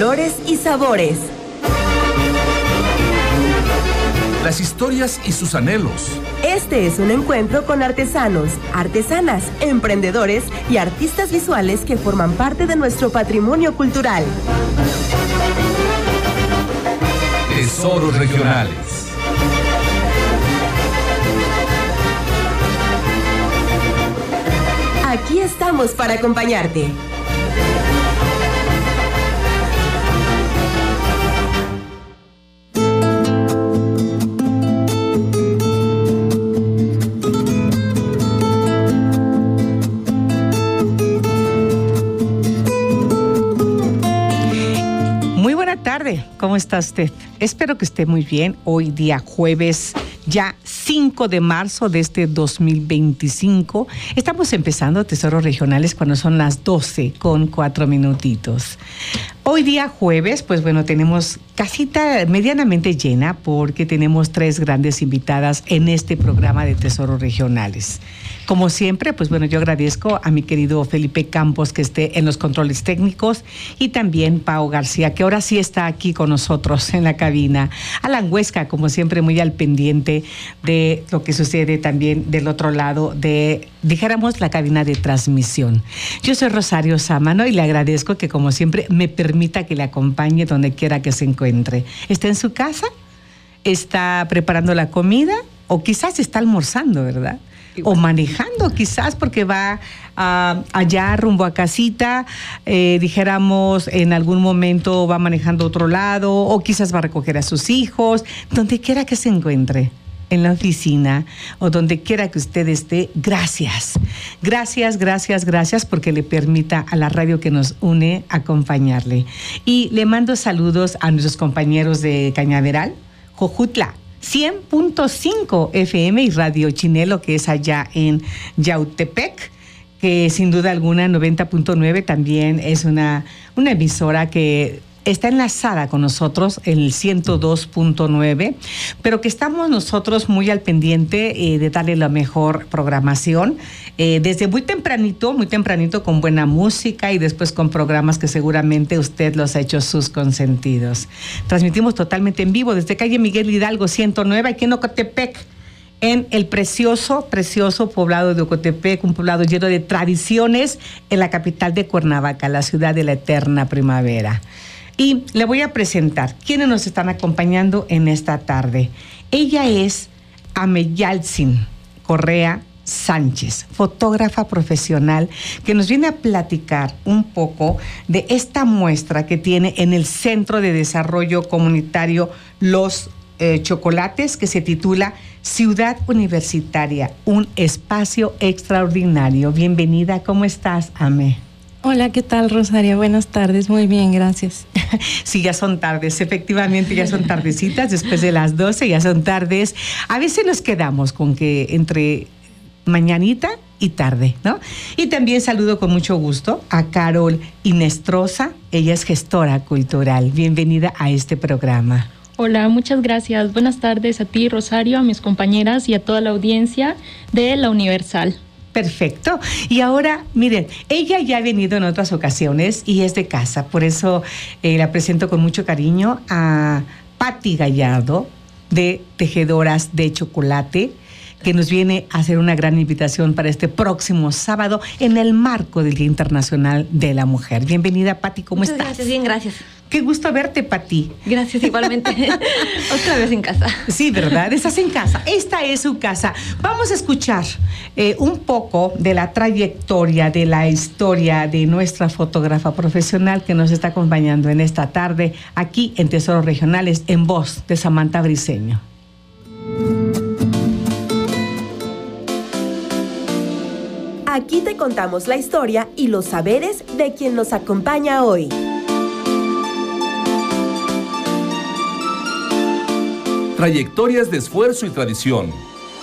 colores y sabores. Las historias y sus anhelos. Este es un encuentro con artesanos, artesanas, emprendedores y artistas visuales que forman parte de nuestro patrimonio cultural. Tesoros regionales. Aquí estamos para acompañarte. Muy buena tarde, ¿cómo está usted? Espero que esté muy bien. Hoy día jueves, ya 5 de marzo de este 2025. Estamos empezando Tesoros Regionales cuando son las 12:04. Hoy día jueves, pues bueno, tenemos casita medianamente llena porque tenemos 3 grandes invitadas en este programa de Tesoros Regionales. Como siempre, pues bueno, yo agradezco a mi querido Felipe Campos que esté en los controles técnicos y también Pau García, que ahora sí está aquí con nosotros en la cabina. Alan Huesca, como siempre, muy al pendiente de lo que sucede también del otro lado de, dijéramos, la cabina de transmisión. Yo soy Rosario Sámano y le agradezco que, como siempre, me permita que le acompañe donde quiera que se encuentre. ¿Está en su casa? ¿Está preparando la comida? O quizás está almorzando, ¿verdad? O manejando quizás porque va allá rumbo a casita, dijéramos en algún momento va manejando a otro lado o quizás va a recoger a sus hijos, donde quiera que se encuentre, en la oficina o donde quiera que usted esté. Gracias porque le permita a la radio que nos une acompañarle. Y le mando saludos a nuestros compañeros de Cañaveral, Jojutla 100.5 FM y Radio Chinelo, que es allá en Yautepec, que sin duda alguna 90.9 también es una emisora que está enlazada con nosotros en el 102.9, pero que estamos nosotros muy al pendiente de darle la mejor programación, desde muy tempranito con buena música y después con programas que seguramente usted los ha hecho sus consentidos. Transmitimos totalmente en vivo desde calle Miguel Hidalgo 109, aquí en Ocotepec, en el precioso poblado de Ocotepec, un poblado lleno de tradiciones en la capital de Cuernavaca, la ciudad de la eterna primavera. Y le voy a presentar quiénes nos están acompañando en esta tarde. Ella es Ameyalsin Correa Sánchez, fotógrafa profesional, que nos viene a platicar un poco de esta muestra que tiene en el Centro de Desarrollo Comunitario Los Chocolates, que se titula Ciudad Universitaria, un espacio extraordinario. Bienvenida, ¿cómo estás, Ame? Hola, ¿qué tal, Rosario? Buenas tardes, muy bien, gracias. Sí, ya son tardes, efectivamente ya son tardecitas, después de las 12 ya son tardes. A veces nos quedamos con que entre mañanita y tarde, ¿no? Y también saludo con mucho gusto a Carol Inestrosa, ella es gestora cultural. Bienvenida a este programa. Hola, muchas gracias. Buenas tardes a ti, Rosario, a mis compañeras y a toda la audiencia de La Universal. Perfecto. Y ahora, miren, ella ya ha venido en otras ocasiones y es de casa, por eso la presento con mucho cariño a Patti Gallardo, de Tejedoras de Chocolate, que nos viene a hacer una gran invitación para este próximo sábado en el marco del Día Internacional de la Mujer. Bienvenida, Patti, ¿cómo estás? Gracias, bien, gracias. Qué gusto verte, Patti. Gracias, igualmente. Otra vez en casa. Sí, ¿verdad? Estás en casa. Esta es su casa. Vamos a escuchar un poco de la trayectoria, de la historia de nuestra fotógrafa profesional que nos está acompañando en esta tarde aquí en Tesoros Regionales, en voz de Samantha Briceño. Aquí te contamos la historia y los saberes de quien nos acompaña hoy. Trayectorias de esfuerzo y tradición.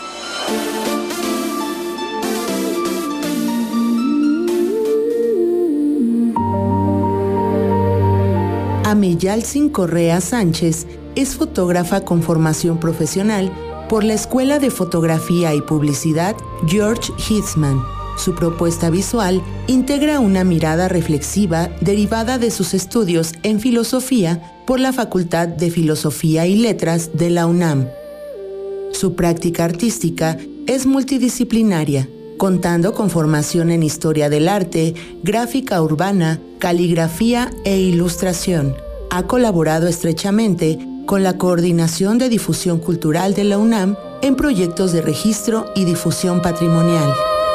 Ameyalsin Correa Sánchez es fotógrafa con formación profesional por la Escuela de Fotografía y Publicidad George Eastman. Su propuesta visual integra una mirada reflexiva derivada de sus estudios en filosofía por la Facultad de Filosofía y Letras de la UNAM. Su práctica artística es multidisciplinaria, contando con formación en historia del arte, gráfica urbana, caligrafía e ilustración. Ha colaborado estrechamente con la Coordinación de Difusión Cultural de la UNAM en proyectos de registro y difusión patrimonial.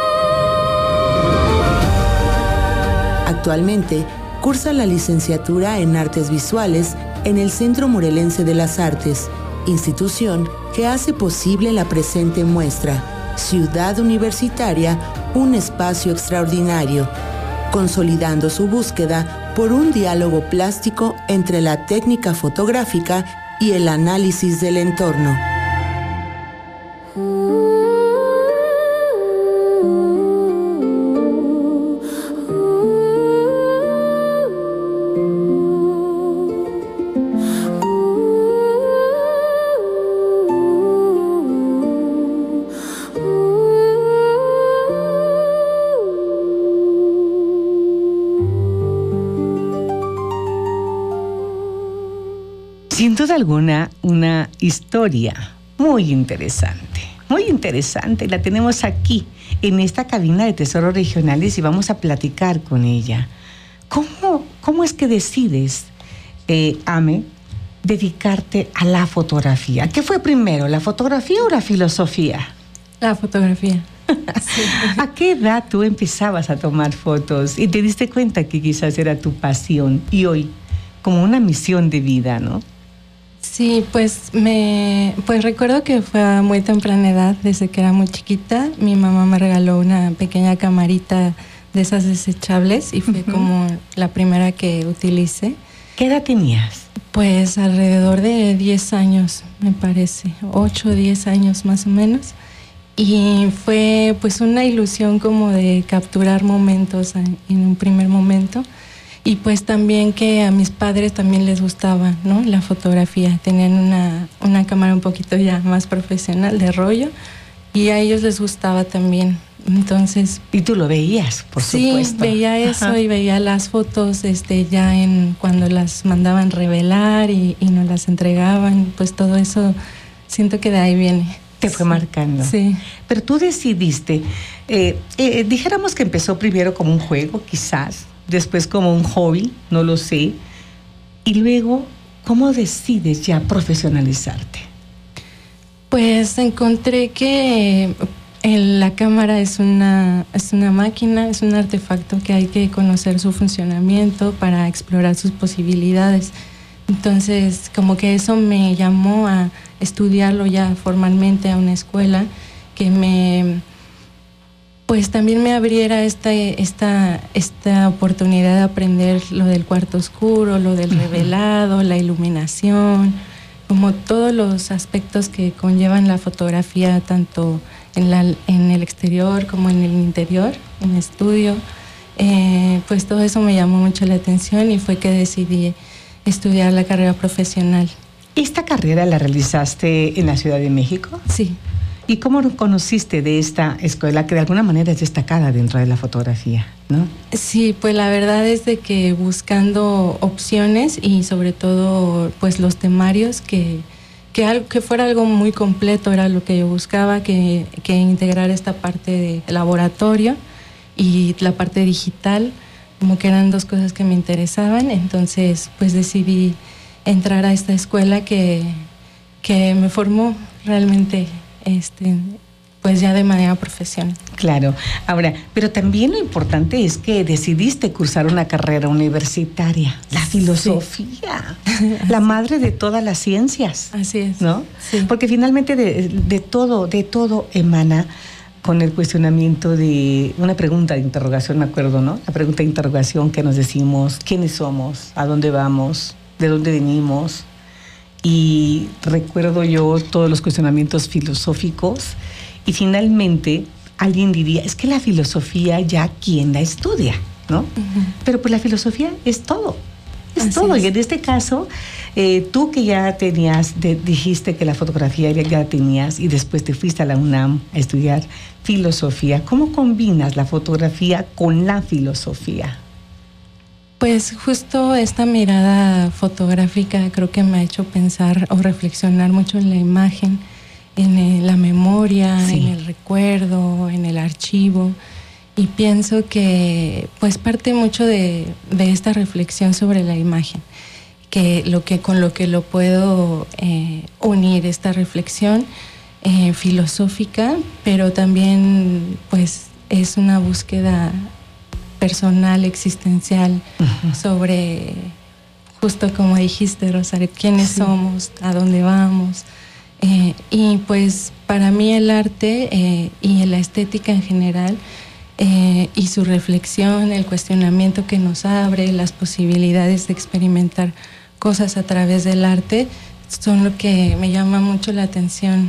Actualmente, cursa la licenciatura en Artes Visuales en el Centro Morelense de las Artes, institución que hace posible la presente muestra, Ciudad Universitaria, un espacio extraordinario, consolidando su búsqueda por un diálogo plástico entre la técnica fotográfica y el análisis del entorno. Sin duda alguna, una historia muy interesante, la tenemos aquí en esta cabina de Tesoros Regionales y vamos a platicar con ella. ¿Cómo es que decides, Ame, dedicarte a la fotografía? ¿Qué fue primero, la fotografía o la filosofía? La fotografía. Sí. ¿A qué edad tú empezabas a tomar fotos y te diste cuenta que quizás era tu pasión y hoy como una misión de vida, ¿no? Sí, pues recuerdo que fue a muy temprana edad, desde que era muy chiquita. Mi mamá me regaló una pequeña camarita de esas desechables y fue como la primera que utilicé. ¿Qué edad tenías? Pues alrededor de 10 años, me parece, 8 o 10 años más o menos. Y fue pues una ilusión como de capturar momentos en un primer momento. Y pues también que a mis padres también les gustaba, ¿no?, la fotografía. Tenían una cámara un poquito ya más profesional de rollo y a ellos les gustaba también. Entonces... ¿Y tú lo veías, por supuesto? Sí, veía eso. Ajá. Y veía las fotos ya cuando las mandaban revelar y nos las entregaban. Pues todo eso siento que de ahí viene. Te fue marcando. Sí. Pero tú decidiste, dijéramos que empezó primero como un juego, quizás, después como un hobby, no lo sé, y luego, ¿cómo decides ya profesionalizarte? Pues encontré que la cámara es una máquina, es un artefacto que hay que conocer su funcionamiento para explorar sus posibilidades. Entonces, como que eso me llamó a estudiarlo ya formalmente a una escuela que pues también me abriera esta oportunidad de aprender lo del cuarto oscuro, lo del revelado, la iluminación, como todos los aspectos que conllevan la fotografía, tanto en el exterior como en el interior, en el estudio. Pues todo eso me llamó mucho la atención y fue que decidí estudiar la carrera profesional. ¿Esta carrera la realizaste en la Ciudad de México? Sí. ¿Y cómo conociste de esta escuela que de alguna manera es destacada dentro de la fotografía, ¿no? Sí, pues la verdad es de que buscando opciones y sobre todo pues los temarios que fuera algo muy completo era lo que yo buscaba, que integrar esta parte de laboratorio y la parte digital, como que eran dos cosas que me interesaban. Entonces pues decidí entrar a esta escuela que me formó realmente pues ya de manera profesional. Claro. Ahora, pero también lo importante es que decidiste cursar una carrera universitaria, la filosofía, la madre de todas las ciencias. Así es. ¿No? Sí. Porque finalmente de todo emana con el cuestionamiento de una pregunta de interrogación, me acuerdo, ¿no? La pregunta de interrogación que nos decimos, ¿quiénes somos? ¿A dónde vamos? ¿De dónde venimos? Y recuerdo yo todos los cuestionamientos filosóficos y finalmente alguien diría, es que la filosofía ya quién la estudia, ¿no? Uh-huh. Pero pues la filosofía es todo. Es todo. Y en este caso, tú que ya tenías, dijiste que la fotografía ya la tenías y después te fuiste a la UNAM a estudiar filosofía. ¿Cómo combinas la fotografía con la filosofía? Pues justo esta mirada fotográfica creo que me ha hecho pensar o reflexionar mucho en la imagen, en la memoria, en el recuerdo, en el archivo. Y pienso que pues parte mucho de esta reflexión sobre la imagen, con lo que lo puedo unir esta reflexión filosófica, pero también pues es una búsqueda personal, existencial, sobre, justo como dijiste, Rosario, quiénes somos, a dónde vamos. Y pues para mí el arte y la estética en general, y su reflexión, el cuestionamiento que nos abre, las posibilidades de experimentar cosas a través del arte, son lo que me llama mucho la atención,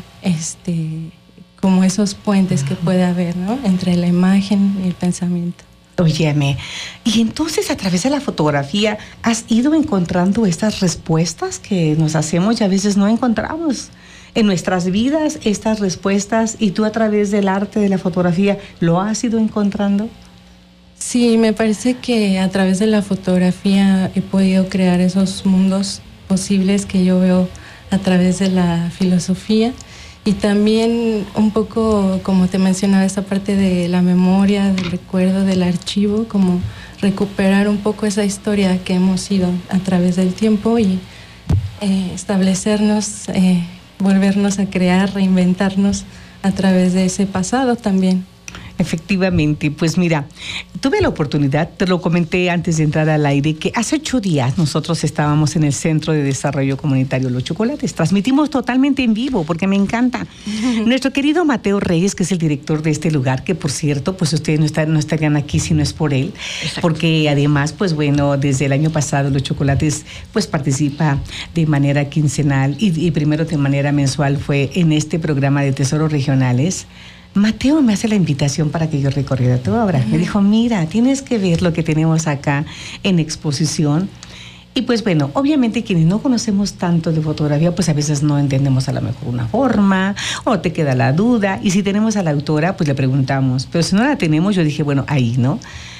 como esos puentes que puede haber, ¿no?, entre la imagen y el pensamiento. Óyeme, y entonces a través de la fotografía has ido encontrando estas respuestas que nos hacemos y a veces no encontramos en nuestras vidas, estas respuestas, y tú a través del arte de la fotografía lo has ido encontrando. Sí, me parece que a través de la fotografía he podido crear esos mundos posibles que yo veo a través de la filosofía. Y también un poco, como te mencionaba, esta parte de la memoria, del recuerdo, del archivo, como recuperar un poco esa historia que hemos ido a través del tiempo y establecernos, volvernos a crear, reinventarnos a través de ese pasado también. Efectivamente, pues mira, tuve la oportunidad, te lo comenté antes de entrar al aire, que hace 8 días nosotros estábamos en el Centro de Desarrollo Comunitario Los Chocolates. Transmitimos totalmente en vivo porque me encanta. Nuestro querido Mateo Reyes, que es el director de este lugar, que por cierto, pues ustedes no estarían aquí si no es por él. Exacto. Porque además, pues bueno, desde el año pasado Los Chocolates pues participa de manera quincenal y primero de manera mensual fue en este programa de Tesoros Regionales. Mateo me hace la invitación para que yo recorriera tu obra. Me dijo, mira, tienes que ver lo que tenemos acá en exposición. Y pues bueno, obviamente quienes no conocemos tanto de fotografía, pues a veces no entendemos a lo mejor una forma, o te queda la duda. Y si tenemos a la autora, pues le preguntamos. Pero si no la tenemos, yo dije, bueno, ahí, ¿no?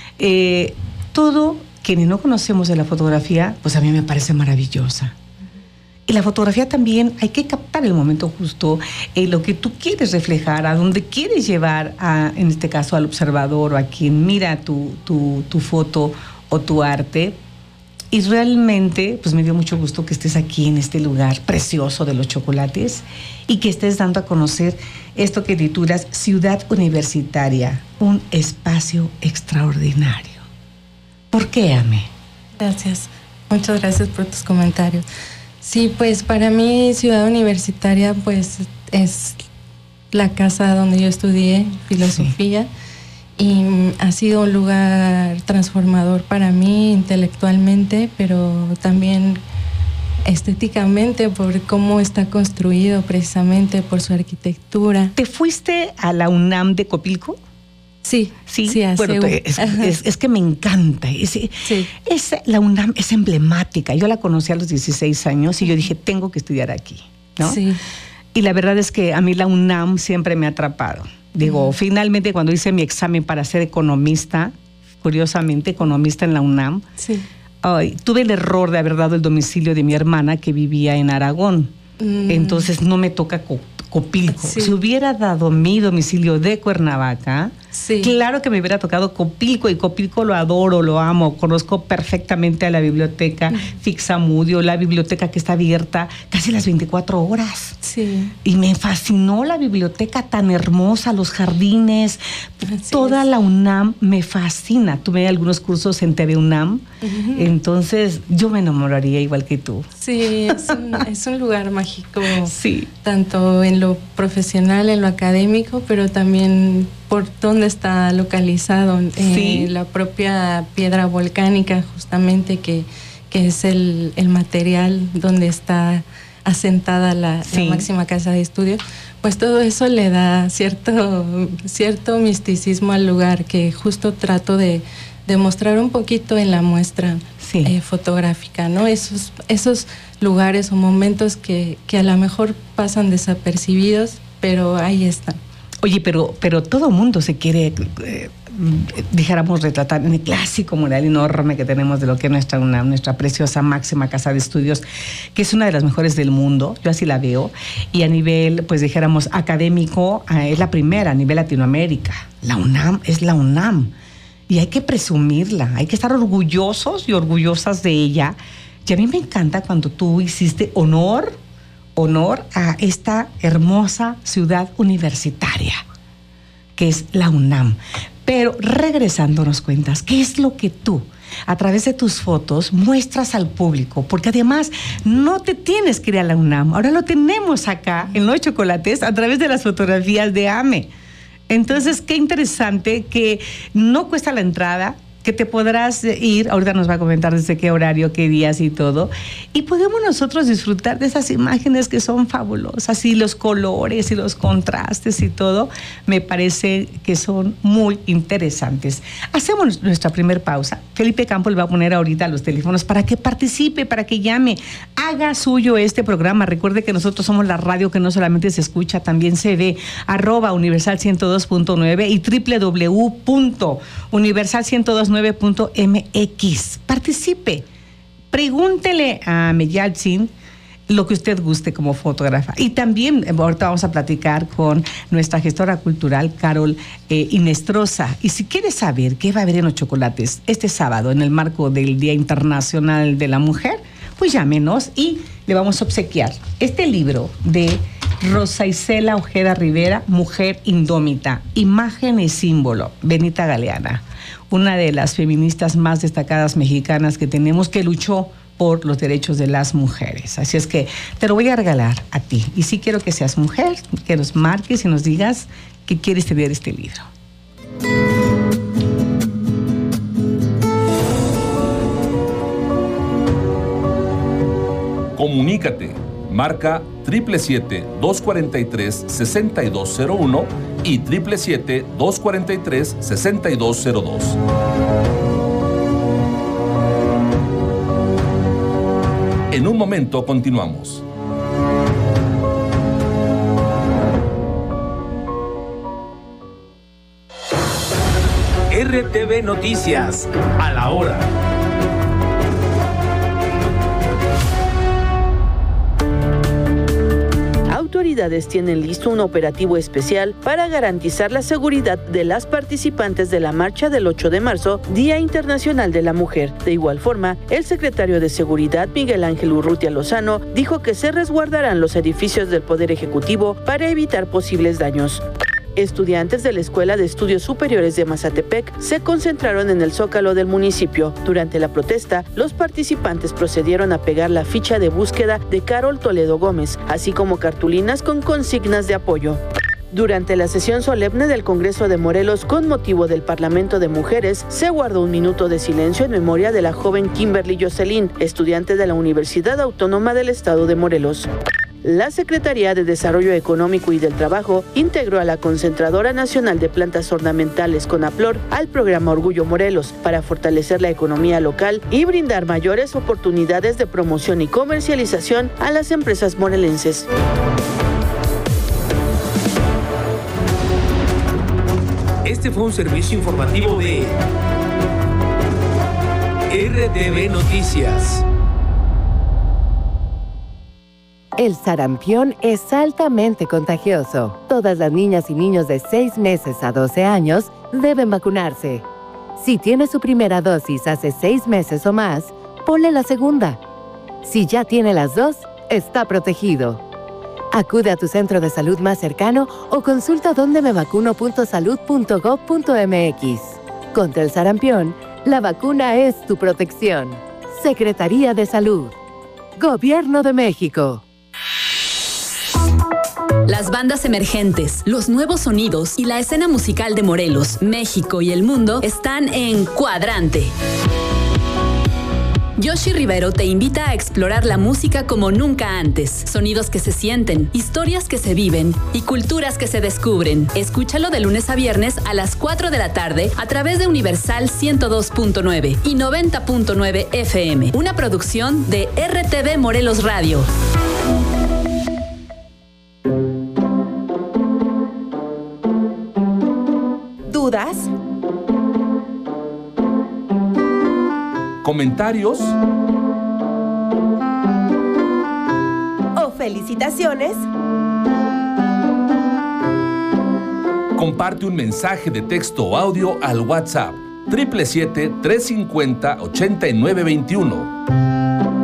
Todo, quienes no conocemos de la fotografía, pues a mí me parece maravillosa. Y la fotografía también hay que captar el momento justo, lo que tú quieres reflejar, a dónde quieres llevar, en este caso al observador o a quien mira tu foto o tu arte. Y realmente pues me dio mucho gusto que estés aquí en este lugar precioso de Los Chocolates y que estés dando a conocer esto que titulas Ciudad Universitaria, un espacio extraordinario. ¿Por qué, Ame? Gracias, muchas gracias por tus comentarios. Sí, pues para mí Ciudad Universitaria pues es la casa donde yo estudié filosofía y ha sido un lugar transformador para mí intelectualmente, pero también estéticamente por cómo está construido, precisamente por su arquitectura. ¿Te fuiste a la UNAM de Copilco? Sí, bueno, es que me encanta. La UNAM es emblemática. Yo la conocí a los 16 años y yo dije, tengo que estudiar aquí, ¿no? Sí. Y la verdad es que a mí la UNAM siempre me ha atrapado. Digo, finalmente cuando hice mi examen para ser economista, curiosamente economista en la UNAM, tuve el error de haber dado el domicilio de mi hermana que vivía en Aragón. Entonces no me toca Copilco. Si hubiera dado mi domicilio de Cuernavaca, claro que me hubiera tocado Copilco, y Copilco lo adoro, lo amo, conozco perfectamente a la biblioteca Fixamudio, la biblioteca que está abierta casi las 24 horas. Y me fascinó la biblioteca tan hermosa, los jardines, toda la UNAM me fascina. Tuve algunos cursos en TV UNAM, entonces yo me enamoraría igual que tú. Sí, es un lugar mágico, tanto en lo profesional, en lo académico, pero también por dónde está localizado, la propia piedra volcánica, justamente, que es el material donde está asentada la máxima casa de estudios, pues todo eso le da cierto misticismo al lugar, que justo trato de mostrar un poquito en la muestra fotográfica, ¿no? Esos lugares o momentos que a lo mejor pasan desapercibidos, pero ahí están. Oye, pero todo mundo se quiere, dijéramos, retratar en el clásico mural enorme que tenemos de lo que es nuestra UNAM, nuestra preciosa máxima casa de estudios, que es una de las mejores del mundo, yo así la veo, y a nivel, pues dijéramos, académico, es la primera a nivel Latinoamérica. La UNAM es la UNAM, y hay que presumirla, hay que estar orgullosos y orgullosas de ella. Y a mí me encanta cuando tú hiciste honor a esta hermosa ciudad universitaria, que es la UNAM. Pero regresando nos cuentas, ¿qué es lo que tú, a través de tus fotos, muestras al público? Porque además no te tienes que ir a la UNAM, ahora lo tenemos acá en Los Chocolates a través de las fotografías de AME. Entonces, qué interesante que no cuesta la entrada, que te podrás ir, ahorita nos va a comentar desde qué horario, qué días y todo, y podemos nosotros disfrutar de esas imágenes que son fabulosas, y los colores y los contrastes y todo, me parece que son muy interesantes. Hacemos nuestra primer pausa. Felipe Campos le va a poner ahorita los teléfonos para que participe, para que llame, haga suyo este programa. Recuerde que nosotros somos la radio que no solamente se escucha, también se ve, @Universal 102.9 y www.universal102.9.mx. Participe, pregúntele a Meyaltzin lo que usted guste como fotógrafa. Y también ahorita vamos a platicar con nuestra gestora cultural, Carol Inestrosa. Y si quieres saber qué va a haber en Los Chocolates este sábado en el marco del Día Internacional de la Mujer, pues llámenos y le vamos a obsequiar este libro de Rosa Isela Ojeda Rivera, Mujer Indómita, Imagen y Símbolo, Benita Galeana, una de las feministas más destacadas mexicanas que tenemos, que luchó por los derechos de las mujeres. Así es que te lo voy a regalar a ti. Y sí quiero que seas mujer, que nos marques y nos digas que quieres tener este libro. Comunícate. Marca 777-243-6201 y 777-243-6202. En un momento continuamos. RTV Noticias, a la hora. Autoridades tienen listo un operativo especial para garantizar la seguridad de las participantes de la marcha del 8 de marzo, Día Internacional de la Mujer. De igual forma, el secretario de Seguridad, Miguel Ángel Urrutia Lozano, dijo que se resguardarán los edificios del Poder Ejecutivo para evitar posibles daños. Estudiantes de la Escuela de Estudios Superiores de Mazatepec se concentraron en el Zócalo del municipio. Durante la protesta, los participantes procedieron a pegar la ficha de búsqueda de Carol Toledo Gómez, así como cartulinas con consignas de apoyo. Durante la sesión solemne del Congreso de Morelos con motivo del Parlamento de Mujeres, se guardó un minuto de silencio en memoria de la joven Kimberly Jocelyn, estudiante de la Universidad Autónoma del Estado de Morelos. La Secretaría de Desarrollo Económico y del Trabajo integró a la Concentradora Nacional de Plantas Ornamentales CONAPLOR al programa Orgullo Morelos para fortalecer la economía local y brindar mayores oportunidades de promoción y comercialización a las empresas morelenses. Este fue un servicio informativo de RTV Noticias. El sarampión es altamente contagioso. Todas las niñas y niños de 6 meses a 12 años deben vacunarse. Si tiene su primera dosis hace 6 meses o más, ponle la segunda. Si ya tiene las dos, está protegido. Acude a tu centro de salud más cercano o consulta dondemevacuno.salud.gov.mx. Contra el sarampión, la vacuna es tu protección. Secretaría de Salud. Gobierno de México. Las bandas emergentes, los nuevos sonidos y la escena musical de Morelos, México y el mundo están en Cuadrante. Yoshi Rivero te invita a explorar la música como nunca antes. Sonidos que se sienten, historias que se viven y culturas que se descubren. Escúchalo de lunes a viernes a las 4 de la tarde a través de Universal 102.9 y 90.9 FM. Una producción de RTV Morelos Radio. ¿Dudas? ¿Comentarios? ¿O felicitaciones? Comparte un mensaje de texto o audio al WhatsApp 777-350-8921.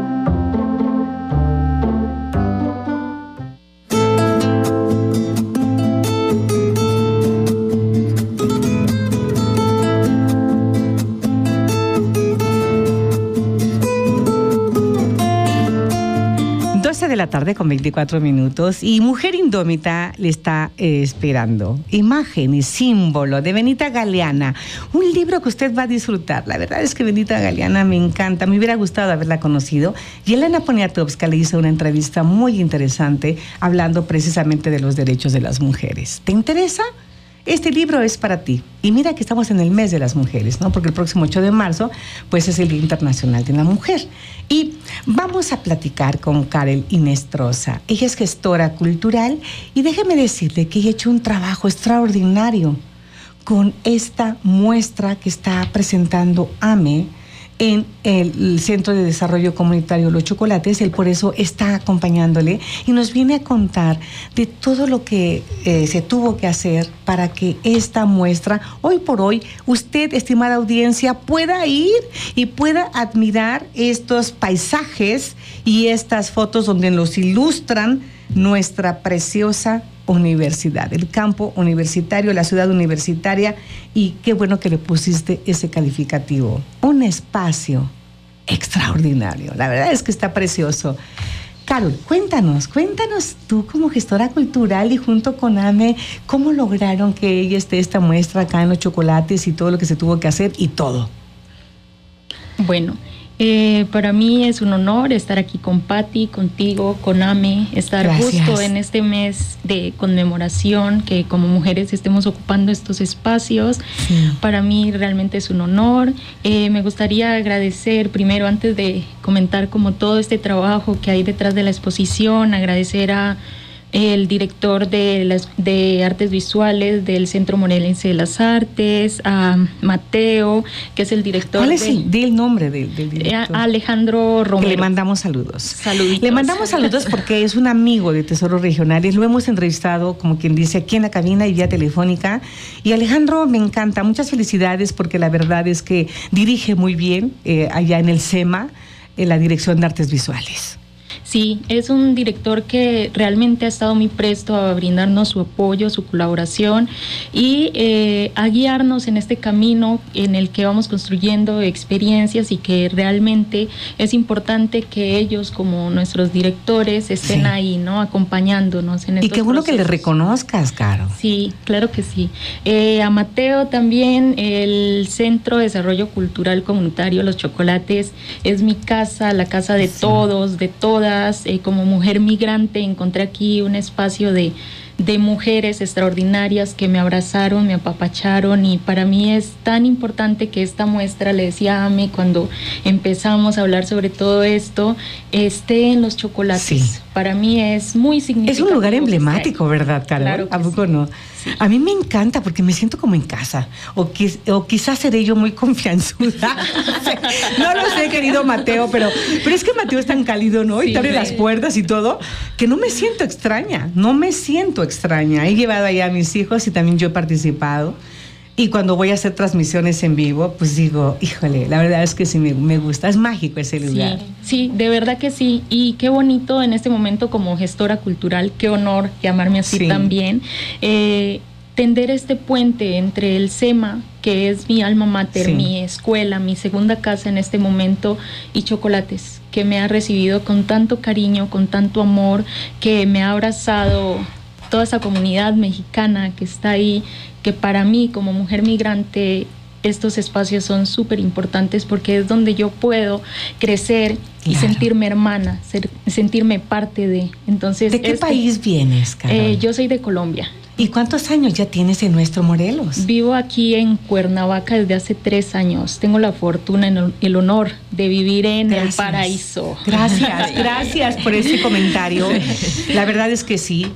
12 de la tarde con 24 minutos y Mujer Indómita le está esperando. Imagen y símbolo de Benita Galeana, un libro que usted va a disfrutar. La verdad es que Benita Galeana me encanta, me hubiera gustado haberla conocido. Y Elena Poniatowska le hizo una entrevista muy interesante hablando precisamente de los derechos de las mujeres. ¿Te interesa? Este libro es para ti. Y mira que estamos en el mes de las mujeres, ¿no? Porque el próximo 8 de marzo, pues es el Día Internacional de la Mujer. Y vamos a platicar con Karel Inestrosa. Ella es gestora cultural y déjeme decirle que ella ha hecho un trabajo extraordinario con esta muestra que está presentando AME en el Centro de Desarrollo Comunitario Los Chocolates. Él por eso está acompañándole y nos viene a contar de todo lo que se tuvo que hacer para que esta muestra, hoy por hoy, usted, estimada audiencia, pueda ir y pueda admirar estos paisajes y estas fotos donde nos ilustran nuestra preciosa universidad, el campo universitario, la ciudad universitaria, y qué bueno que le pusiste ese calificativo. Un espacio extraordinario. La verdad es que está precioso. Carol, cuéntanos tú como gestora cultural y junto con AME, ¿cómo lograron que ella esté esta muestra acá en Los Chocolates y todo lo que se tuvo que hacer y todo? Bueno, para mí es un honor estar aquí con Patti, contigo, con AME, estar justo en este mes de conmemoración, que como mujeres estemos ocupando estos espacios. Sí. Para mí realmente es un honor. Me gustaría agradecer primero, antes de comentar como todo este trabajo que hay detrás de la exposición, agradecer a el director de Artes Visuales del Centro Morelense de las Artes, a Mateo, que es el director. ¿Cuál es el nombre del director? Alejandro Romero. Que le mandamos saludos. Saluditos. Le mandamos saludos porque es un amigo de Tesoros Regionales. Lo hemos entrevistado, como quien dice, aquí en la cabina y vía telefónica. Y Alejandro me encanta. Muchas felicidades porque la verdad es que dirige muy bien allá en el SEMA, en la Dirección de Artes Visuales. Sí, es un director que realmente ha estado muy presto a brindarnos su apoyo, su colaboración y a guiarnos en este camino en el que vamos construyendo experiencias, y que realmente es importante que ellos, como nuestros directores, estén ahí, ¿no? Acompañándonos en estos Y qué bueno procesos. Que le reconozcas, Caro. Sí, claro que sí. A Mateo también, el Centro de Desarrollo Cultural Comunitario Los Chocolates es mi casa, la casa de todos, de todas. Como mujer migrante encontré aquí un espacio de mujeres extraordinarias que me abrazaron, me apapacharon, y para mí es tan importante que esta muestra, le decía a Ame cuando empezamos a hablar sobre todo esto, esté en Los Chocolates. Sí. Para mí es muy significativo. Es un lugar emblemático, ¿verdad, Carol? Claro que ¿A poco sí. no? Sí. A mí me encanta porque me siento como en casa. O quizás seré yo muy confianzuda. No lo sé, querido Mateo, pero es que Mateo es tan cálido, ¿no? Y te abre las puertas y todo, que no me siento extraña. He llevado allá a mis hijos y también yo he participado. Y cuando voy a hacer transmisiones en vivo, pues digo, híjole, la verdad es que sí me gusta. Es mágico ese lugar. Sí, de verdad que sí. Y qué bonito en este momento como gestora cultural, qué honor llamarme así también. Tender este puente entre el SEMA, que es mi alma mater, mi escuela, mi segunda casa en este momento, y Chocolates, que me ha recibido con tanto cariño, con tanto amor, que me ha abrazado toda esa comunidad mexicana que está ahí, que para mí como mujer migrante estos espacios son súper importantes porque es donde yo puedo crecer y sentirme hermana, sentirme parte de. Entonces, ¿de qué país vienes, Carol? Yo soy de Colombia. ¿Y cuántos años ya tienes en nuestro Morelos? Vivo aquí en Cuernavaca desde hace 3 años. Tengo la fortuna, el honor de vivir en el paraíso. Gracias por ese comentario. La verdad es que sí.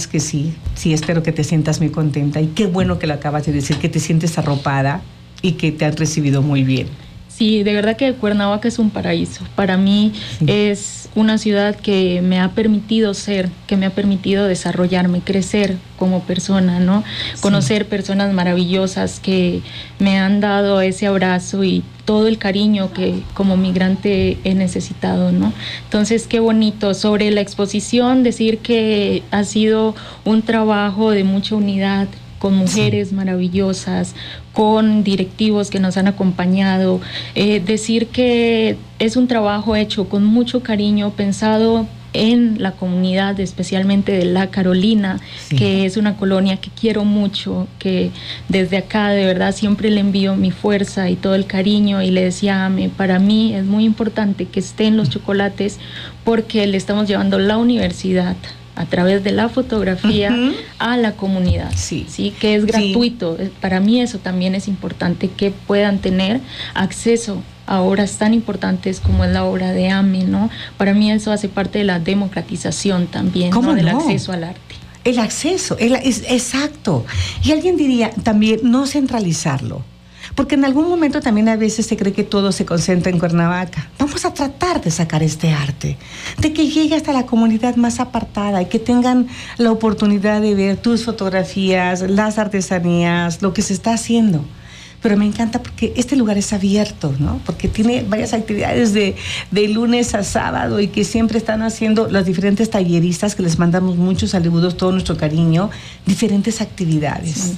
Sí, espero que te sientas muy contenta. Y qué bueno que lo acabas de decir, que te sientes arropada y que te han recibido muy bien. Sí, de verdad que Cuernavaca es un paraíso. Para mí es una ciudad que me ha permitido ser, que me ha permitido desarrollarme, crecer como persona, ¿no? Conocer personas maravillosas que me han dado ese abrazo y todo el cariño que como migrante he necesitado, ¿no? Entonces, qué bonito. Sobre la exposición, decir que ha sido un trabajo de mucha unidad, con mujeres maravillosas, con directivos que nos han acompañado, decir que es un trabajo hecho con mucho cariño, pensado en la comunidad, especialmente de La Carolina, que es una colonia que quiero mucho, que desde acá de verdad siempre le envío mi fuerza y todo el cariño, y le decía a Ame, para mí es muy importante que estén los chocolates porque le estamos llevando la universidad a través de la fotografía a la comunidad, ¿sí? Que es gratuito. Para mí eso también es importante, que puedan tener acceso a obras tan importantes como es la obra de Ame, ¿no? Para mí eso hace parte de la democratización también, ¿no? Del acceso al arte. El acceso, exacto. Y alguien diría también no centralizarlo. Porque en algún momento también a veces se cree que todo se concentra en Cuernavaca. Vamos a tratar de sacar este arte, de que llegue hasta la comunidad más apartada y que tengan la oportunidad de ver tus fotografías, las artesanías, lo que se está haciendo. Pero me encanta porque este lugar es abierto, ¿no? Porque tiene varias actividades de lunes a sábado y que siempre están haciendo los diferentes talleristas, que les mandamos muchos saludos, todo nuestro cariño, diferentes actividades.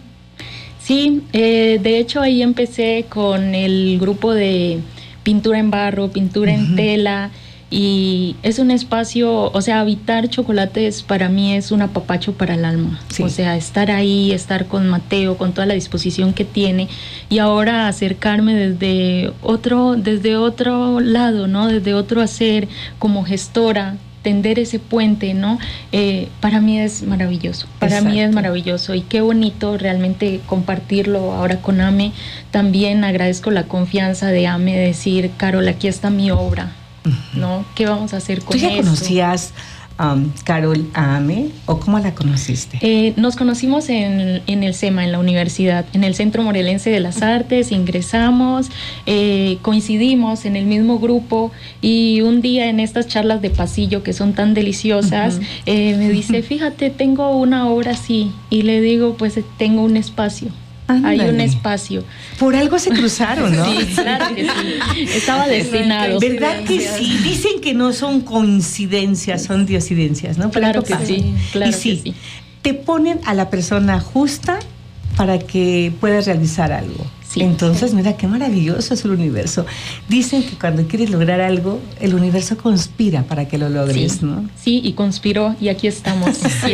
Sí, de hecho ahí empecé con el grupo de pintura en barro, pintura en tela, y es un espacio, o sea, habitar Chocolates para mí es un apapacho para el alma. O sea, estar ahí, estar con Mateo, con toda la disposición que tiene, y ahora acercarme desde otro lado, ¿no? Desde otro hacer, como gestora, tender ese puente, ¿no? Para mí es maravilloso, mí es maravilloso, y qué bonito realmente compartirlo ahora con Ame. También agradezco la confianza de Ame de decir, Carol, aquí está mi obra, ¿no? ¿Qué vamos a hacer con eso? ¿Tú ya conocías, Carol, a Ame, o cómo la conociste? Nos conocimos en el SEMA, en la universidad, en el Centro Morelense de las Artes. Ingresamos, coincidimos en el mismo grupo, y un día en estas charlas de pasillo que son tan deliciosas, me dice, fíjate, tengo una obra así, y le digo, pues tengo un espacio. Hay un espacio. Por algo se cruzaron, ¿no? Sí, claro que sí. Estaba destinado. ¿Verdad que sí? Dicen que no son coincidencias, son diosidencias, ¿no? Claro que sí, claro que sí. Te ponen a la persona justa para que puedas realizar algo. Entonces, mira, qué maravilloso es el universo. Dicen que cuando quieres lograr algo, el universo conspira para que lo logres, ¿no? Sí, y conspiró, y aquí estamos,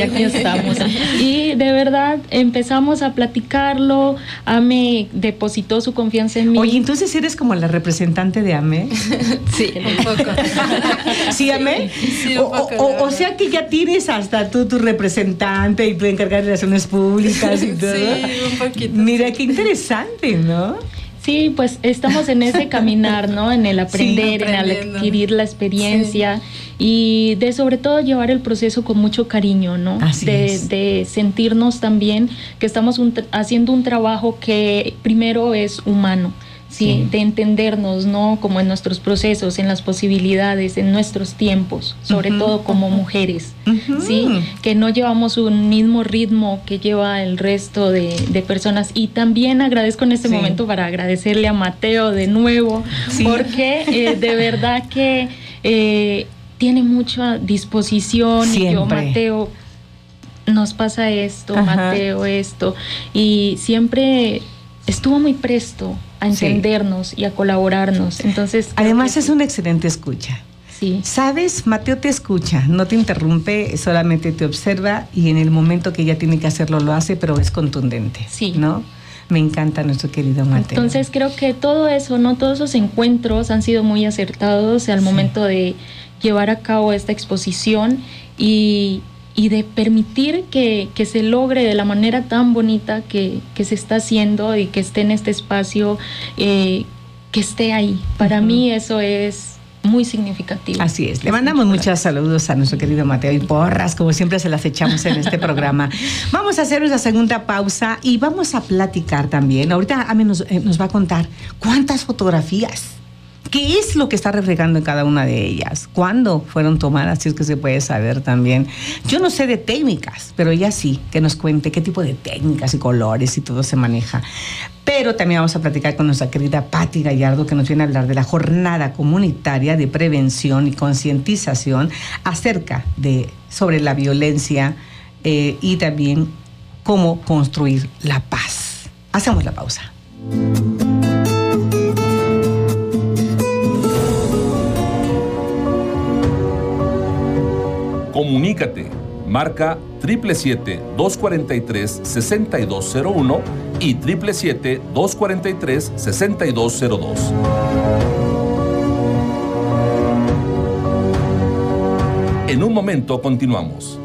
y de verdad empezamos a platicarlo. Ame depositó su confianza en mí. Oye, entonces eres como la representante de Ame. Sí, un poco. ¿Sí, Ame? Sí, un poco. O sea que ya tienes hasta tú tu representante y tu encargada de relaciones públicas y todo. Sí, un poquito. Mira, qué interesante, ¿no? Sí, pues estamos en ese caminar, ¿no? En el aprender, en el adquirir la experiencia, y de sobre todo llevar el proceso con mucho cariño, ¿no? De sentirnos también que estamos haciendo un trabajo que primero es humano. Sí, de entendernos, ¿no? Como en nuestros procesos, en las posibilidades, en nuestros tiempos, sobre todo como mujeres, ¿sí? Que no llevamos un mismo ritmo que lleva el resto de personas. Y también agradezco en este momento para agradecerle a Mateo de nuevo, porque de verdad que tiene mucha disposición. Siempre. Y yo, Mateo, nos pasa esto, Mateo, esto, y siempre estuvo muy presto a entendernos y a colaborarnos. Entonces, además es una excelente escucha. Sí. ¿Sabes? Mateo te escucha, no te interrumpe, solamente te observa, y en el momento que ella tiene que hacerlo lo hace, pero es contundente. Sí. ¿No? Me encanta nuestro querido Mateo. Entonces creo que todo eso, ¿no? Todos esos encuentros han sido muy acertados al momento de llevar a cabo esta exposición y de permitir que se logre de la manera tan bonita que se está haciendo y que esté en este espacio, que esté ahí. Para mí eso es muy significativo. Así es. Le mandamos muchos saludos a nuestro querido Mateo y porras, como siempre se las echamos en este programa. Vamos a hacer nuestra segunda pausa y vamos a platicar también. Ahorita Ame nos va a contar cuántas fotografías, qué es lo que está reflejando en cada una de ellas, cuándo fueron tomadas, si es que se puede saber también. Yo no sé de técnicas, pero ella sí, que nos cuente qué tipo de técnicas y colores y todo se maneja. Pero también vamos a platicar con nuestra querida Patti Gallardo, que nos viene a hablar de la jornada comunitaria de prevención y concientización sobre la violencia y también cómo construir la paz. Hacemos la pausa. Comunícate. Marca 777-243-6201 y 777-243-6202. En un momento continuamos.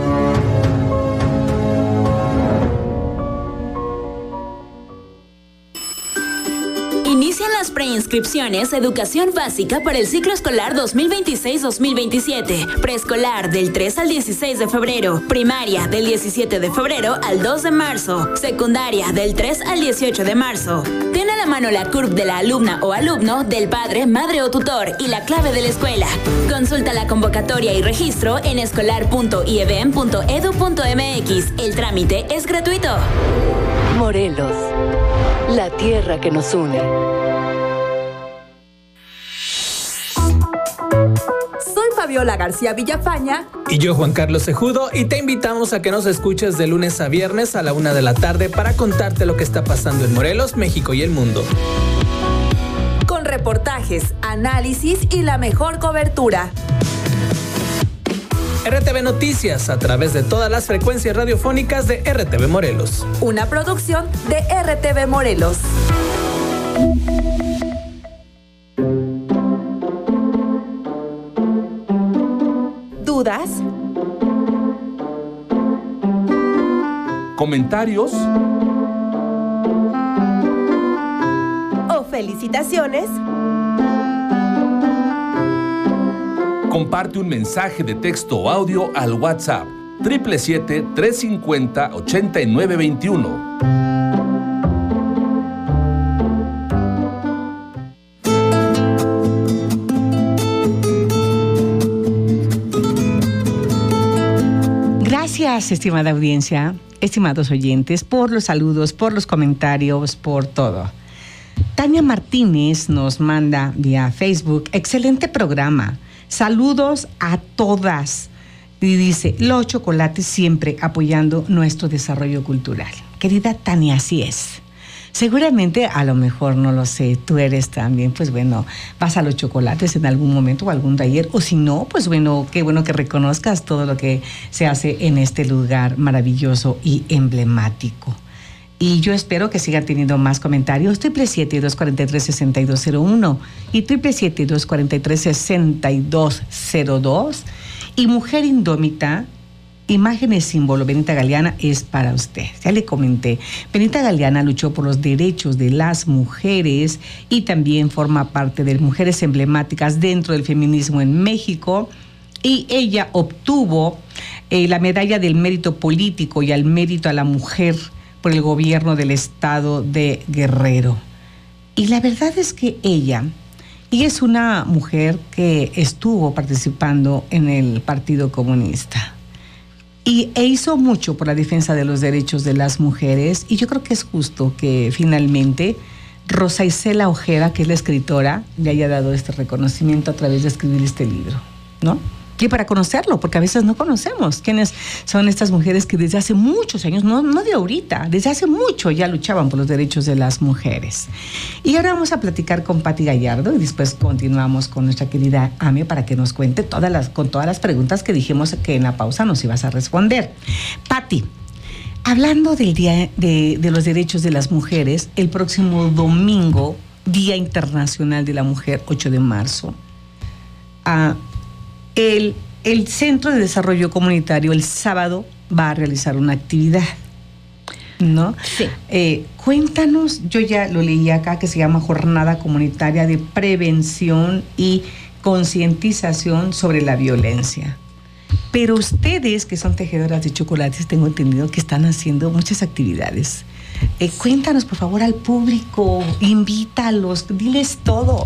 Inician las preinscripciones Educación Básica para el ciclo escolar 2026-2027. Preescolar del 3 al 16 de febrero. Primaria del 17 de febrero al 2 de marzo. Secundaria del 3 al 18 de marzo. Ten a la mano la CURP de la alumna o alumno, del padre, madre o tutor y la clave de la escuela. Consulta la convocatoria y registro en escolar.iebm.edu.mx. El trámite es gratuito. Morelos, la tierra que nos une. Soy Fabiola García Villafaña. Y yo, Juan Carlos Cejudo, y te invitamos a que nos escuches de lunes a viernes a la 1 de la tarde para contarte lo que está pasando en Morelos, México y el mundo. Con reportajes, análisis y la mejor cobertura. RTV Noticias, a través de todas las frecuencias radiofónicas de RTV Morelos. Una producción de RTV Morelos. ¿Dudas? ¿Comentarios? ¿O felicitaciones? Comparte un mensaje de texto o audio al WhatsApp 777-350-8921. Gracias, estimada audiencia, estimados oyentes, por los saludos, por los comentarios, por todo. Tania Martínez nos manda vía Facebook: excelente programa. Saludos a todas. Y dice: los chocolates siempre apoyando nuestro desarrollo cultural. Querida Tania, así es. Seguramente, a lo mejor, no lo sé, tú eres también, pues bueno, vas a los chocolates en algún momento o algún taller, o si no, pues bueno, qué bueno que reconozcas todo lo que se hace en este lugar maravilloso y emblemático. Y yo espero que sigan teniendo más comentarios. 777-243-6201 y 777-243-6202. Y Mujer Indómita, imágenes símbolo, Benita Galeana, es para usted. Ya le comenté, Benita Galeana luchó por los derechos de las mujeres y también forma parte de mujeres emblemáticas dentro del feminismo en México. Y ella obtuvo la medalla del mérito político y al mérito a la mujer por el gobierno del estado de Guerrero. Y la verdad es que ella es una mujer que estuvo participando en el Partido Comunista e hizo mucho por la defensa de los derechos de las mujeres, y yo creo que es justo que finalmente Rosa Isela Ojeda, que es la escritora, le haya dado este reconocimiento a través de escribir este libro, ¿no? Y para conocerlo, porque a veces no conocemos quiénes son estas mujeres que desde hace muchos años, no de ahorita, desde hace mucho ya luchaban por los derechos de las mujeres. Y ahora vamos a platicar con Patti Gallardo y después continuamos con nuestra querida Ame para que nos cuente todas las preguntas que dijimos que en la pausa nos ibas a responder. Patti, Hablando del Día de los Derechos de las Mujeres, el próximo domingo, Día Internacional de la Mujer, 8 de marzo, el Centro de Desarrollo Comunitario el sábado va a realizar una actividad, ¿no? Sí. Cuéntanos, yo ya lo leí acá, que se llama Jornada Comunitaria de Prevención y Concientización sobre la Violencia. Pero ustedes, que son tejedoras de chocolates, tengo entendido que están haciendo muchas actividades. Cuéntanos, por favor, al público, invítalos, diles todo.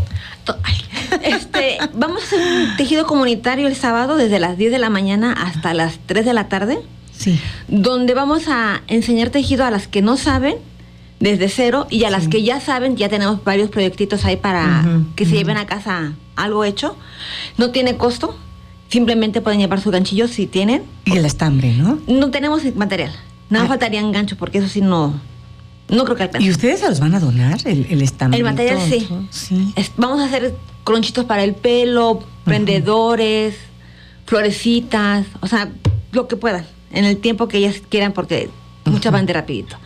Vamos a hacer un tejido comunitario el sábado desde las 10 de la mañana hasta las 3 de la tarde. Sí. Donde vamos a enseñar tejido a las que no saben desde cero y a las que ya saben. Ya tenemos varios proyectitos ahí para que se lleven a casa algo hecho. No tiene costo, simplemente pueden llevar sus ganchillos si tienen. Y el estambre, ¿no? No tenemos material, nada faltarían ganchos porque eso sí no creo que alcance. ¿Y ustedes se los van a donar el estambre? El material sí. Vamos a hacer cronchitos para el pelo, prendedores, florecitas, o sea, lo que puedan, en el tiempo que ellas quieran, porque muchas van de rapidito.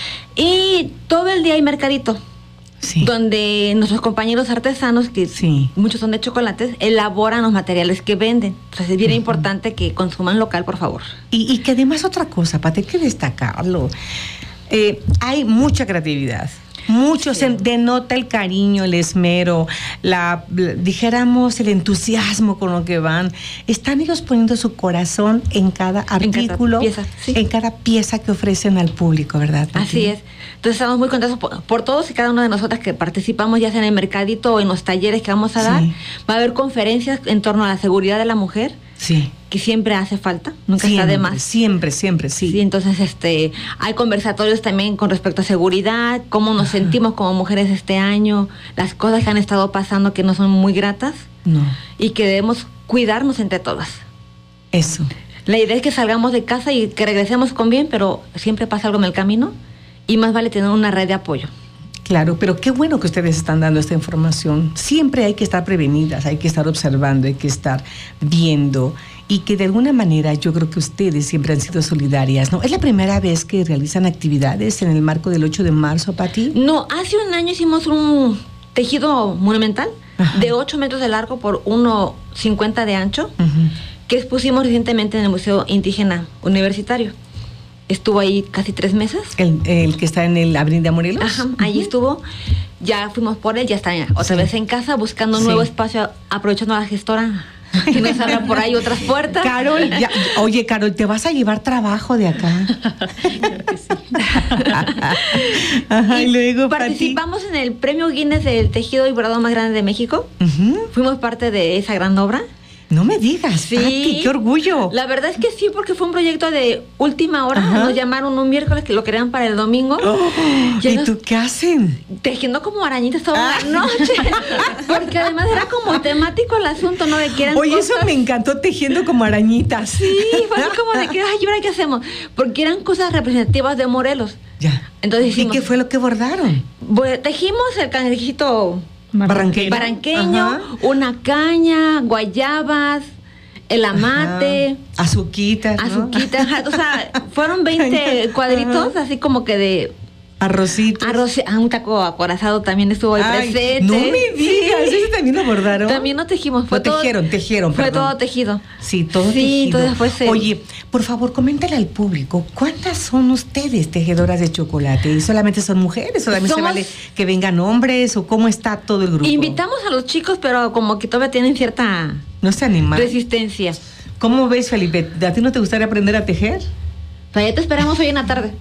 Y todo el día hay mercadito, donde nuestros compañeros artesanos, que muchos son de chocolates, elaboran los materiales que venden. Entonces es bien importante que consuman local, por favor. Y que además otra cosa, Pati, hay que destacarlo. Hay mucha creatividad. Mucho se denota el cariño, el esmero, dijéramos, el entusiasmo con lo que van. Están ellos poniendo su corazón en cada artículo, en cada pieza que ofrecen al público, ¿verdad, Pati? Así es. Entonces estamos muy contentos por todos y cada una de nosotras que participamos, ya sea en el mercadito o en los talleres que vamos a dar. Va a haber conferencias en torno a la seguridad de la mujer. Sí. Que siempre hace falta, nunca está de más. Siempre, sí. Sí, entonces hay conversatorios también con respecto a seguridad, cómo nos sentimos como mujeres este año, las cosas que han estado pasando que no son muy gratas. No. Y que debemos cuidarnos entre todas. Eso. La idea es que salgamos de casa y que regresemos con bien, pero siempre pasa algo en el camino y más vale tener una red de apoyo. Claro, pero qué bueno que ustedes están dando esta información. Siempre hay que estar prevenidas, hay que estar observando, hay que estar viendo. Y que de alguna manera yo creo que ustedes siempre han sido solidarias, ¿no? ¿Es la primera vez que realizan actividades en el marco del 8 de marzo, Pati? No, hace un año hicimos un tejido monumental de 8 metros de largo por 1,50 de ancho, que expusimos recientemente en el Museo Indígena Universitario. Estuvo ahí casi 3 meses. ¿El que está en el Avenida Morelos? Ajá, ahí estuvo. Ya fuimos por él, ya está otra vez en casa, buscando un nuevo espacio, aprovechando a la gestora que nos abra por ahí otras puertas. Carol, oye, Carol, ¿te vas a llevar trabajo de acá? Claro que sí. Ajá, y luego participamos en el Premio Guinness del tejido y bordado más grande de México. Fuimos parte de esa gran obra. No me digas, sí, Pati, qué orgullo. La verdad es que sí, porque fue un proyecto de última hora. Nos llamaron un miércoles que lo querían para el domingo. ¿Y tú qué hacen? Tejiendo como arañitas toda la noche. Porque además era como temático el asunto, ¿no? De que eran Oye, cosas... eso me encantó, tejiendo como arañitas. Sí, fue así como de que, ay, ¿y ahora qué hacemos? Porque eran cosas representativas de Morelos. Ya. Entonces hicimos, ¿y qué fue lo que bordaron? Tejimos el cangrejito barranqueño, una caña, guayabas, el amate, azuquitas, ¿no? O sea, fueron 20 cuadritos, así como que de arrocito. Un taco acorazado también estuvo ahí presente. No me digas, ¿eso también lo bordaron? También lo tejimos. Tejieron, fue todo tejido. Sí, todo tejido. Entonces fue Oye, por favor, coméntale al público, ¿cuántas son ustedes tejedoras de chocolate? ¿Y solamente son mujeres? ¿Solamente se vale que vengan hombres? ¿O cómo está todo el grupo? Invitamos a los chicos, pero como que todavía tienen cierta... No se animan. Resistencia. ¿Cómo ves, Felipe? ¿A ti no te gustaría aprender a tejer? Ya te esperamos hoy en la tarde.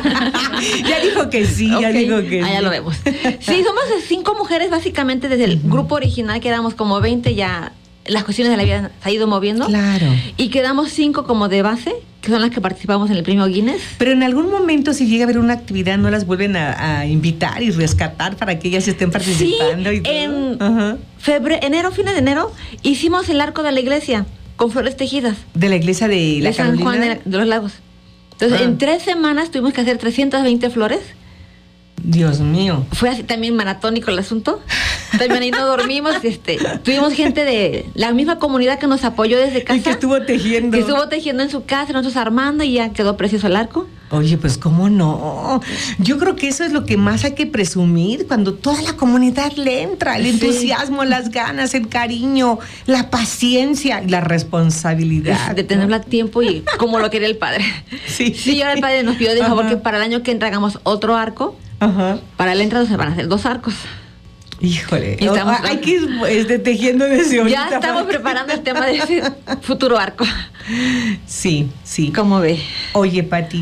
Ya dijo que sí, ya dijo que sí. Ya lo vemos. Sí, somos 5 mujeres básicamente desde el grupo original, que éramos como 20, ya las cuestiones de la vida se ha ido moviendo. Claro. Y quedamos 5 como de base, que son las que participamos en el premio Guinness. Pero en algún momento, si llega a haber una actividad, ¿no las vuelven a invitar y rescatar para que ellas estén participando? Sí, y todo? En fines de enero, hicimos el arco de la iglesia con flores tejidas. ¿De la iglesia de la San Juan de los Lagos? Entonces, en 3 semanas tuvimos que hacer 320 flores. Dios mío. Fue así también maratónico el asunto. También ahí no dormimos. Tuvimos gente de la misma comunidad que nos apoyó desde casa. Y que estuvo tejiendo. Que estuvo tejiendo en su casa, nosotros armando, y ya quedó precioso el arco. Oye, pues cómo no. Yo creo que eso es lo que más hay que presumir cuando toda la comunidad le entra, el entusiasmo, las ganas, el cariño, la paciencia y la responsabilidad. De tenerla a tiempo y como lo quería el padre. Sí. Sí, ahora el padre nos pidió de favor que para el año que entra hagamos otro arco. Ajá. Para el entrada se van a hacer 2 arcos. Híjole, hay que ir tejiendo desde ahorita. Ya estamos preparando el tema de ese futuro arco. Sí, sí. ¿Cómo ve? Oye, Pati,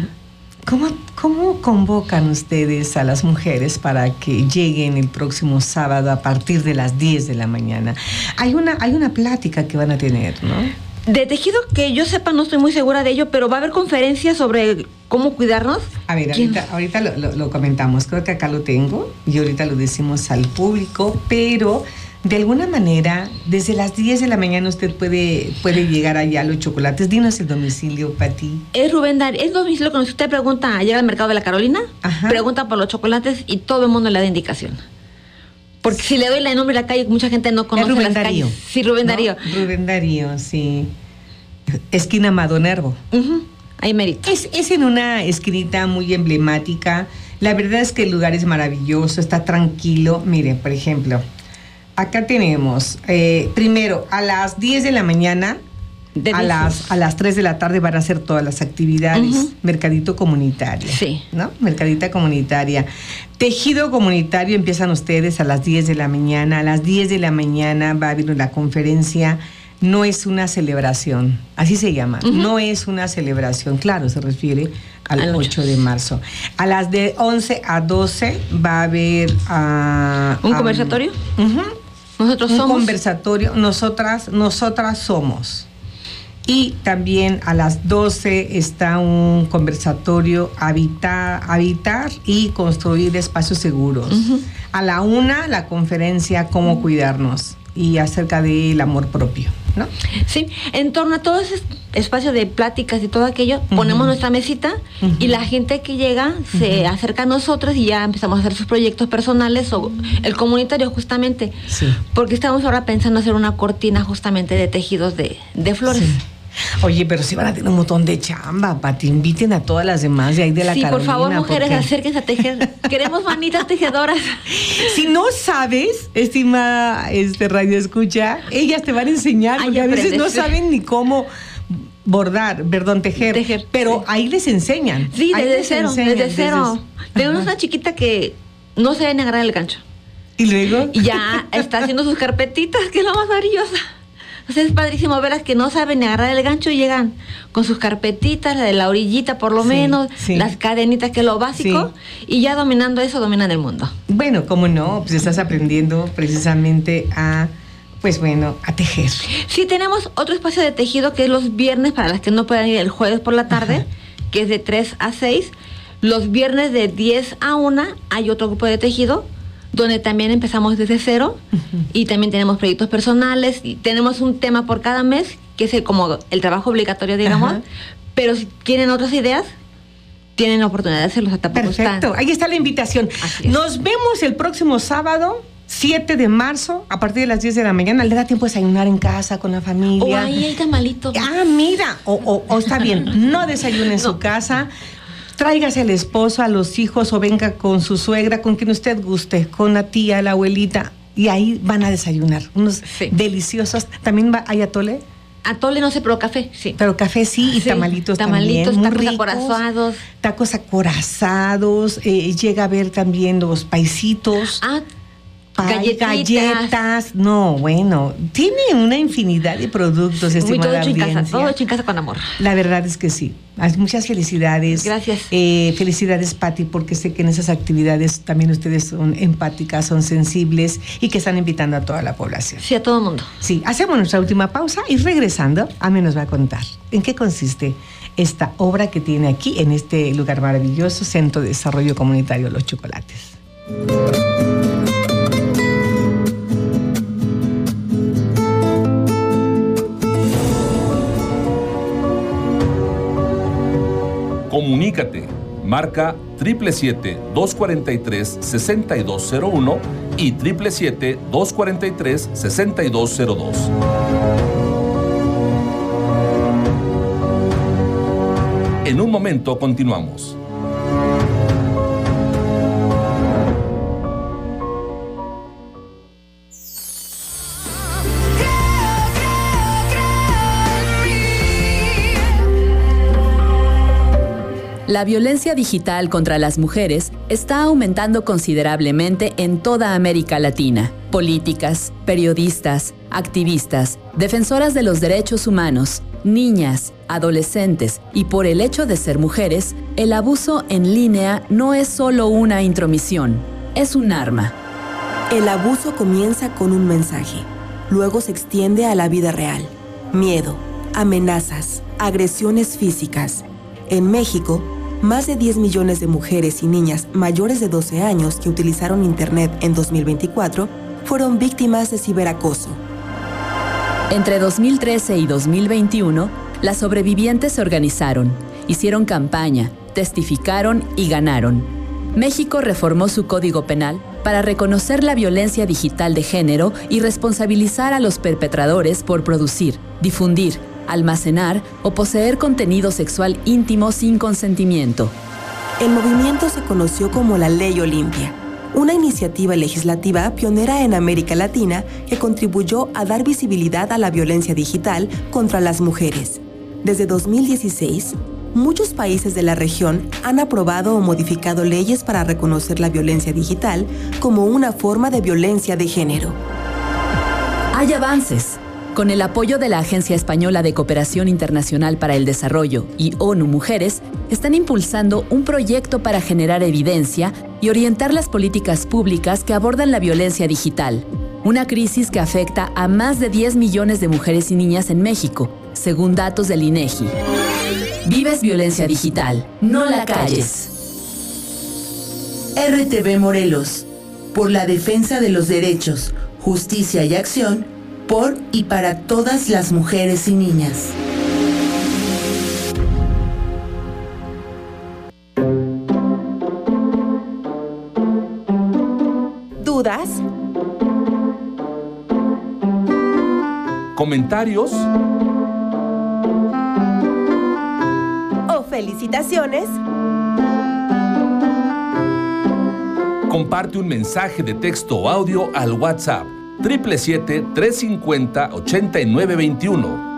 ¿cómo convocan ustedes a las mujeres para que lleguen el próximo sábado a partir de las 10 de la mañana? Hay una plática que van a tener, ¿no? De tejido, que yo sepa, no estoy muy segura de ello, pero va a haber conferencias sobre cómo cuidarnos. A ver, ahorita lo comentamos, creo que acá lo tengo y ahorita lo decimos al público, pero de alguna manera, desde las 10 de la mañana usted puede llegar allá a Los Chocolates. Dinos el domicilio, Pati. Es Rubén Darío, es domicilio que si usted pregunta, llega al mercado de la Carolina, pregunta por Los Chocolates y todo el mundo le da indicación. Porque si le doy el nombre de la calle, mucha gente no conoce Rubén las Darío. calles. Sí, Rubén Darío. Rubén Darío, sí. Esquina Amado Nervo. Ahí merito. Es en una esquinita muy emblemática. La verdad es que el lugar es maravilloso, está tranquilo. Miren, por ejemplo, acá tenemos, primero, a las 10 de la mañana, a las 3 de la tarde van a hacer todas las actividades. Mercadito comunitario. Sí. ¿No? Mercadita comunitaria. Tejido comunitario, empiezan ustedes a las 10 de la mañana. A las 10 de la mañana va a haber una conferencia. No es una celebración, así se llama. No es una celebración, claro, se refiere al 8 de marzo. A las de 11 a 12 va a haber... ¿Un conversatorio? Nosotros somos... Un conversatorio, nosotras somos. Y también a las 12 está un conversatorio habitar y construir espacios seguros. A la 1 la conferencia Cómo cuidarnos y acerca del amor propio, ¿no? Sí, en torno a todo ese espacio de pláticas y todo aquello, ponemos nuestra mesita y la gente que llega se acerca a nosotros y ya empezamos a hacer sus proyectos personales o el comunitario justamente. Sí. Porque estamos ahora pensando hacer una cortina justamente de tejidos de flores. Sí. Oye, pero si van a tener un montón de chamba, Pati, inviten a todas las demás de ahí de la Carolina. Sí, por favor, mujeres, acérquense a tejer. Queremos manitas tejedoras. Si no sabes, estimada radio escucha, ellas te van a enseñar, porque a veces no saben ni cómo tejer. Pero ahí les enseñan. Sí, desde cero. Tenemos una chiquita que no sabe ni agarrar el gancho. ¿Y luego? Y ya está haciendo sus carpetitas, que es lo más maravillosa. O sea, es padrísimo verlas que no saben ni agarrar el gancho y llegan con sus carpetitas, la de la orillita por lo menos, las cadenitas, que es lo básico, y ya dominando eso, dominan el mundo. Bueno, cómo no, pues estás aprendiendo precisamente a tejer. Sí, tenemos otro espacio de tejido que es los viernes, para las que no puedan ir el jueves por la tarde, que es de 3 a 6. Los viernes de 10 a 1 hay otro grupo de tejido, donde también empezamos desde cero y también tenemos proyectos personales y tenemos un tema por cada mes, que es como el trabajo obligatorio, digamos, pero si tienen otras ideas, tienen la oportunidad de hacerlos. Perfecto, ahí está la invitación. Nos vemos el próximo sábado, 7 de marzo, a partir de las 10 de la mañana. Le da tiempo de desayunar en casa con la familia. O ahí hay tamalitos. Mira, o está bien, no desayune en su casa. Tráigase al esposo, a los hijos, o venga con su suegra, con quien usted guste, con la tía, la abuelita, y ahí van a desayunar. Unos deliciosos. ¿También hay atole? Atole no sé, pero café, sí. Pero café sí, y tamalitos también. Tacos acorazados. Tacos acorazados. Llega a ver también los paisitos. Galletas. No, bueno, tiene una infinidad de productos, estimada audiencia. Todo hecho en casa con amor. La verdad es que sí. Muchas felicidades. Gracias. Felicidades, Pati, porque sé que en esas actividades también ustedes son empáticas, son sensibles y que están invitando a toda la población. Sí, a todo el mundo. Sí, hacemos nuestra última pausa y regresando, Ame nos va a contar en qué consiste esta obra que tiene aquí en este lugar maravilloso, Centro de Desarrollo Comunitario Los Chocolates. Comunícate, marca 777-243-6201 y 777-243-6202. En un momento continuamos. La violencia digital contra las mujeres está aumentando considerablemente en toda América Latina. Políticas, periodistas, activistas, defensoras de los derechos humanos, niñas, adolescentes y por el hecho de ser mujeres, el abuso en línea no es solo una intromisión, es un arma. El abuso comienza con un mensaje, luego se extiende a la vida real. Miedo, amenazas, agresiones físicas. En México, más de 10 millones de mujeres y niñas mayores de 12 años que utilizaron Internet en 2024 fueron víctimas de ciberacoso. Entre 2013 y 2021, las sobrevivientes se organizaron, hicieron campaña, testificaron y ganaron. México reformó su Código Penal para reconocer la violencia digital de género y responsabilizar a los perpetradores por producir, difundir, almacenar o poseer contenido sexual íntimo sin consentimiento. El movimiento se conoció como la Ley Olimpia, una iniciativa legislativa pionera en América Latina que contribuyó a dar visibilidad a la violencia digital contra las mujeres. Desde 2016, muchos países de la región han aprobado o modificado leyes para reconocer la violencia digital como una forma de violencia de género. Hay avances. Con el apoyo de la Agencia Española de Cooperación Internacional para el Desarrollo y ONU Mujeres, están impulsando un proyecto para generar evidencia y orientar las políticas públicas que abordan la violencia digital, una crisis que afecta a más de 10 millones de mujeres y niñas en México, según datos del INEGI. Vives violencia digital, no la calles. RTV Morelos, por la defensa de los derechos, justicia y acción, por y para todas las mujeres y niñas. ¿Dudas? ¿Comentarios? ¿O felicitaciones? Comparte un mensaje de texto o audio al WhatsApp 777-350-8921.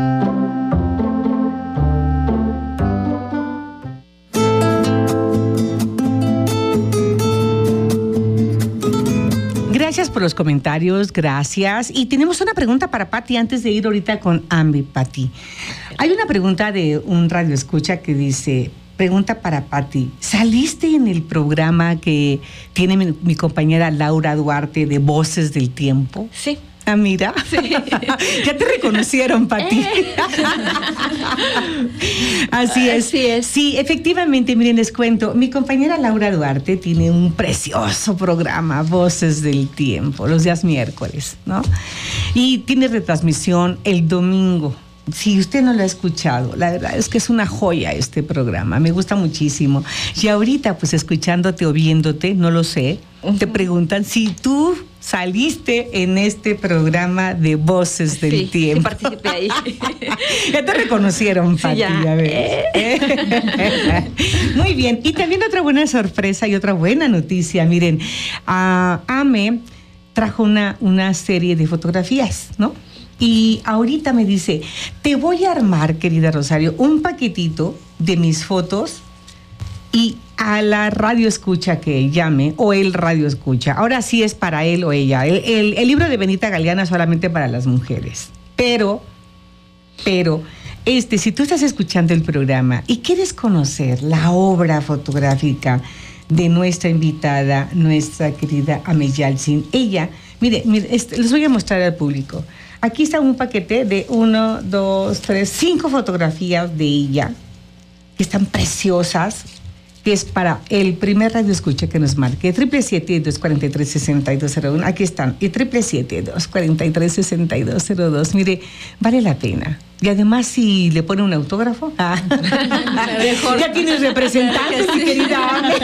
Gracias por los comentarios, gracias. Y tenemos una pregunta para Pati antes de ir ahorita con Ambi, Pati. Hay una pregunta de un radioescucha que dice, pregunta para Pati, ¿saliste en el programa que tiene mi compañera Laura Duarte de Voces del Tiempo? Sí. Ah, mira. Sí. Ya te reconocieron, Pati. Así es. Así es. Sí, efectivamente, miren, les cuento. Mi compañera Laura Duarte tiene un precioso programa, Voces del Tiempo, los días miércoles, ¿no? Y tiene retransmisión el domingo. Si usted no lo ha escuchado, la verdad es que es una joya este programa, me gusta muchísimo. Y ahorita, pues escuchándote o viéndote, no lo sé, te preguntan si tú saliste en este programa de Voces del Tiempo. Sí, participé ahí. Ya te reconocieron, Pati, sí, ya ves. Muy bien, y también otra buena sorpresa y otra buena noticia, miren, Ame trajo una serie de fotografías, ¿no? Y ahorita me dice, te voy a armar, querida Rosario, un paquetito de mis fotos y a la radio escucha que llame, o el radio escucha. Ahora sí es para él o ella. El libro de Benita Galeana es solamente para las mujeres. Pero, si tú estás escuchando el programa y quieres conocer la obra fotográfica de nuestra invitada, nuestra querida Ame Yalcin, ella, mire, les voy a mostrar al público. Aquí está un paquete de 1, 2, 3, 5 fotografías de ella, que están preciosas, que es para el primer radio escucha que nos marque, 777-243-6201. Aquí están, y 777-243-6202. Mire, vale la pena. Y además, si le pone un autógrafo, mejor. Ya tienes representantes, mi querida Ame.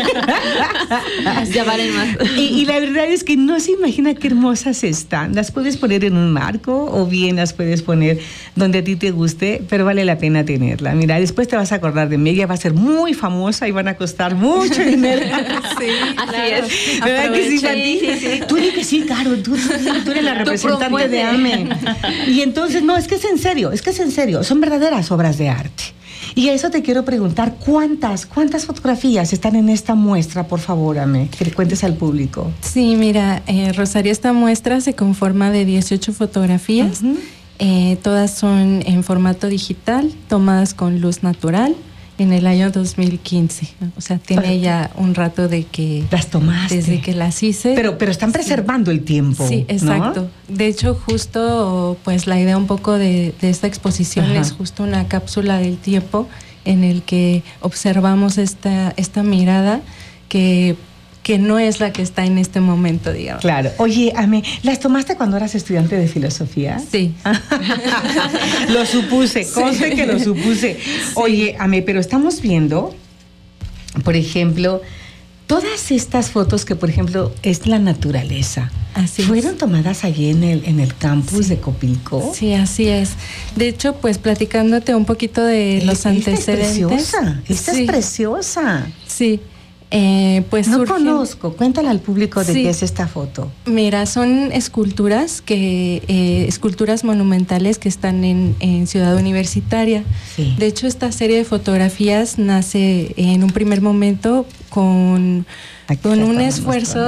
Ya valen más. Y la verdad es que no se imagina qué hermosas están. Las puedes poner en un marco o bien las puedes poner donde a ti te guste, pero vale la pena tenerla. Mira, después te vas a acordar de mí. Ella va a ser muy famosa y van a costar mucho dinero. Sí, así es. ¿Verdad que sí, Santi? Sí. Tú eres que sí, Caro. Tú eres la representante de AME. Y entonces, no, es que es en serio. Son verdaderas obras de arte. Y a eso te quiero preguntar, ¿cuántas fotografías están en esta muestra, por favor, Ame? Que le cuentes al público. Sí, mira, Rosario, esta muestra se conforma de 18 fotografías. Todas son en formato digital, tomadas con luz natural en el año 2015. O sea, tiene ya un rato de que las tomaste. Desde que las hice. Pero están preservando el tiempo. Sí, exacto. ¿No? De hecho, justo pues la idea un poco de esta exposición es justo una cápsula del tiempo en el que observamos esta mirada que no es la que está en este momento, digamos. Claro. Oye, Ame, ¿las tomaste cuando eras estudiante de filosofía? Sí. Lo supuse, conste que lo supuse. Sí. Oye, Ame, pero estamos viendo, por ejemplo, todas estas fotos que, por ejemplo, es la naturaleza. Así ¿Fueron tomadas allí en el campus de Copilco? Sí, así es. De hecho, pues platicándote un poquito de los antecedentes. Esta es preciosa. Sí. Pues no conozco, cuéntale al público de qué es esta foto. Mira, son esculturas monumentales que están en Ciudad Universitaria. Sí. De hecho, esta serie de fotografías nace en un primer momento con un esfuerzo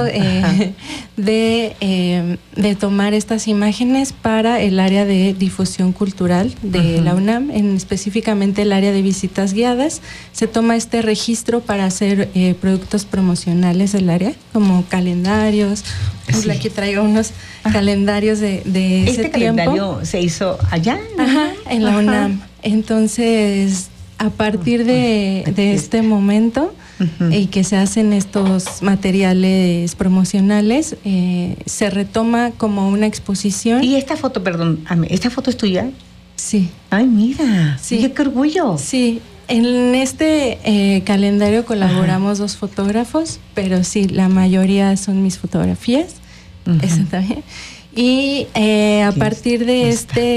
de tomar estas imágenes para el área de difusión cultural de la UNAM, específicamente el área de visitas guiadas. Se toma este registro para hacer productos promocionales del área, como calendarios. Sí. Aquí traigo unos calendarios de ese tiempo. ¿Calendario se hizo allá? En la UNAM. Entonces, a partir de este momento y que se hacen estos materiales promocionales, se retoma como una exposición. ¿Y esta foto, perdón, esta foto es tuya? Sí. Ay, mira, sí. ¡Qué orgullo! Sí, en este calendario colaboramos 2 fotógrafos, pero sí, la mayoría son mis fotografías. Eso también. Y a partir de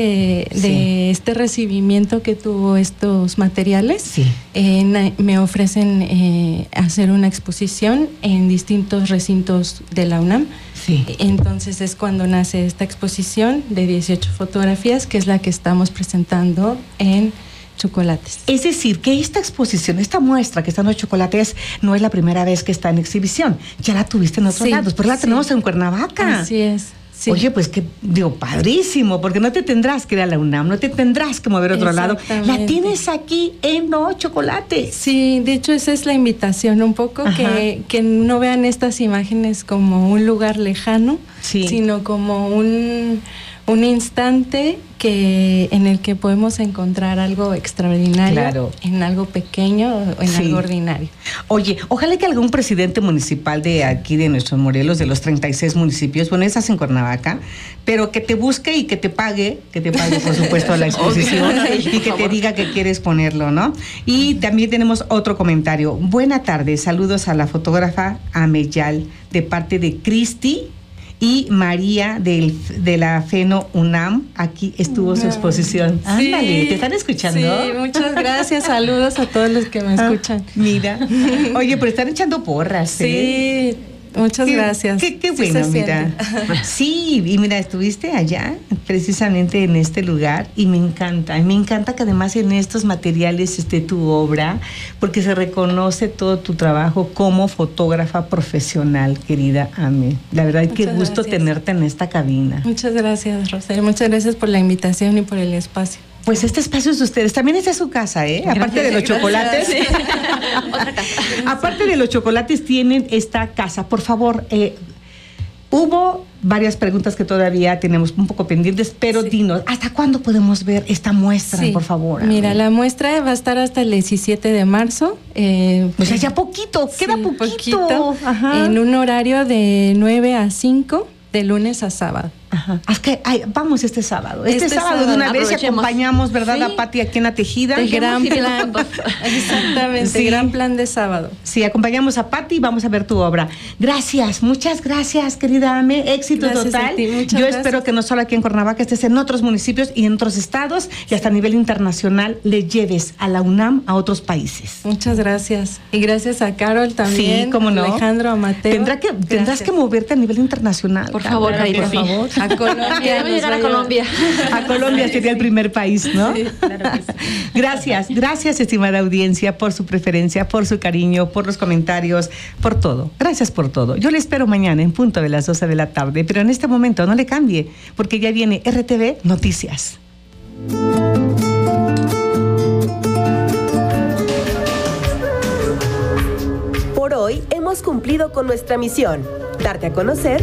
este recibimiento que tuvo estos materiales, me ofrecen hacer una exposición en distintos recintos de la UNAM. Sí. Entonces es cuando nace esta exposición de 18 fotografías, que es la que estamos presentando en Chocolates. Es decir, que esta exposición, esta muestra que está en los Chocolates, no es la primera vez que está en exhibición. Ya la tuviste en otros lados, pero la tenemos en Cuernavaca. Así es. Sí. Oye, pues que digo, padrísimo, porque no te tendrás que ir a la UNAM, no te tendrás que mover a otro lado. La tienes aquí en Los Chocolates. Sí, de hecho esa es la invitación, un poco que no vean estas imágenes como un lugar lejano, sino como un instante en el que podemos encontrar algo extraordinario, en algo pequeño o en algo ordinario. Oye, ojalá que algún presidente municipal de aquí, de nuestros Morelos, de los 36 municipios, bueno, estás en Cuernavaca, pero que te busque y que te pague por supuesto la exposición y que te diga que quieres ponerlo, ¿no? Y también tenemos otro comentario. Buena tarde, saludos a la fotógrafa Ameyal de parte de Cristi y María de la FENO UNAM. Aquí estuvo su exposición. Sí, ándale, ¿te están escuchando? Sí, muchas gracias. Saludos a todos los que me escuchan. Mira. Oye, pero están echando porras. Sí, muchas gracias. Qué bueno, mira. Sí, y mira, estuviste allá, precisamente en este lugar, y me encanta que además en estos materiales esté tu obra, porque se reconoce todo tu trabajo como fotógrafa profesional, querida Ame. La verdad, qué gusto tenerte en esta cabina. Muchas gracias, Rosario. Muchas gracias por la invitación y por el espacio. Pues este espacio es de ustedes. También es de su casa, ¿eh? Aparte de los chocolates. Sí. Otra casa. Aparte de los chocolates, tienen esta casa. Por favor, Hubo varias preguntas que todavía tenemos un poco pendientes, pero dinos, ¿hasta cuándo podemos ver esta muestra, por favor? Mira, la muestra va a estar hasta el 17 de marzo. O sea, ya poquito, queda poquito. En un horario de 9 a 5, de lunes a sábado. Ajá. Es que vamos este sábado. Este sábado de una vez y acompañamos, ¿verdad? A Pati aquí en La Tejida. El gran plan. Exactamente, gran plan de sábado. Sí, acompañamos a Pati y vamos a ver tu obra. Gracias, muchas gracias, querida Ame. Éxito total. Yo espero que no solo aquí en Cuernavaca, estés en otros municipios y en otros estados y hasta a nivel internacional le lleves a la UNAM a otros países. Muchas gracias. Y gracias a Carol también. Sí, cómo no. Alejandro, a Mateo. Tendrás que moverte a nivel internacional. Por favor, por favor. A Colombia. Voy a llegar a Colombia. A Colombia sería el primer país, ¿no? Sí, claro que sí. Gracias, estimada audiencia, por su preferencia, por su cariño, por los comentarios, por todo. Gracias por todo. Yo le espero mañana en punto de las 12 de la tarde, pero en este momento no le cambie, porque ya viene RTV Noticias. Por hoy hemos cumplido con nuestra misión, darte a conocer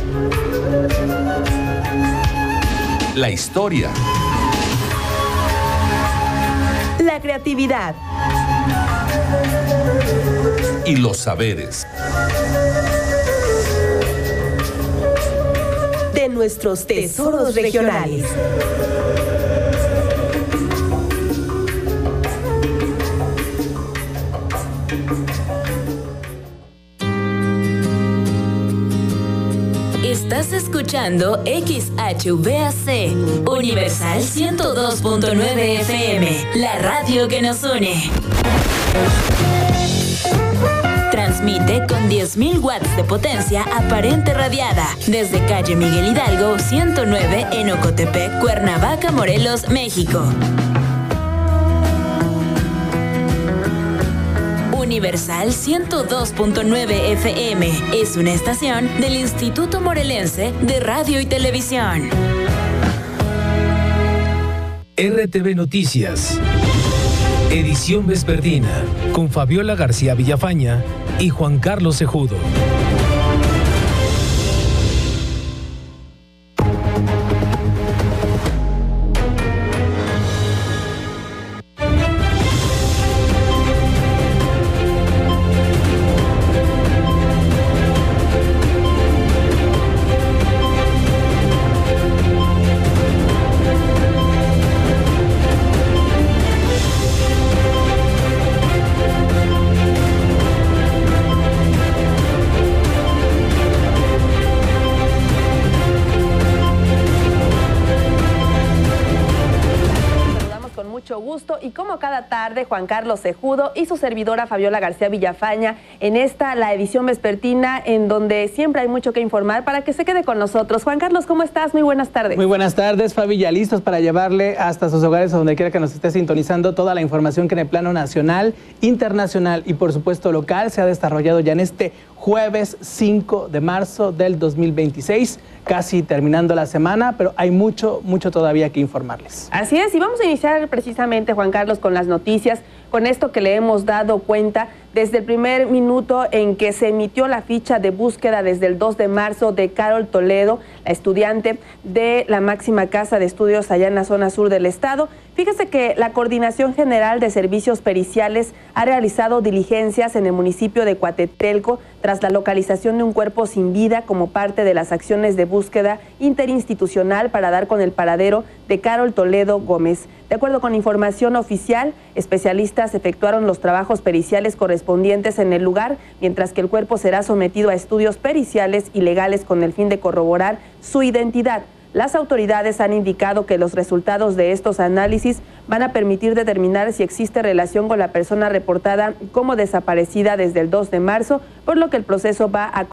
la historia, la creatividad y los saberes de nuestros tesoros regionales. Estás escuchando XHVAC, Universal 102.9 FM, la radio que nos une. Transmite con 10.000 watts de potencia aparente radiada desde calle Miguel Hidalgo 109 en Ocotepec, Cuernavaca, Morelos, México. Universal 102.9 FM es una estación del Instituto Morelense de Radio y Televisión. RTV Noticias, edición vespertina, con Fabiola García Villafaña y Juan Carlos Cejudo. Y como cada tarde, Juan Carlos Cejudo y su servidora Fabiola García Villafaña en la edición vespertina, en donde siempre hay mucho que informar para que se quede con nosotros. Juan Carlos, ¿cómo estás? Muy buenas tardes. Muy buenas tardes, Fabi, ya listos para llevarle hasta sus hogares o donde quiera que nos esté sintonizando toda la información que en el plano nacional, internacional y por supuesto local se ha desarrollado ya en este jueves 5 de marzo del 2026, casi terminando la semana, pero hay mucho todavía que informarles. Así es, y vamos a iniciar precisamente, Juan Carlos, con las noticias, con esto que le hemos dado cuenta desde el primer minuto en que se emitió la ficha de búsqueda desde el 2 de marzo de Carol Toledo, la estudiante de la máxima casa de estudios allá en la zona sur del estado. Fíjese que la Coordinación General de Servicios Periciales ha realizado diligencias en el municipio de Coatetelco tras la localización de un cuerpo sin vida como parte de las acciones de búsqueda interinstitucional para dar con el paradero de Carol Toledo Gómez. De acuerdo con información oficial, especialistas efectuaron los trabajos periciales correspondientes en el lugar, mientras que el cuerpo será sometido a estudios periciales y legales con el fin de corroborar su identidad. Las autoridades han indicado que los resultados de estos análisis van a permitir determinar si existe relación con la persona reportada como desaparecida desde el 2 de marzo, por lo que el proceso va a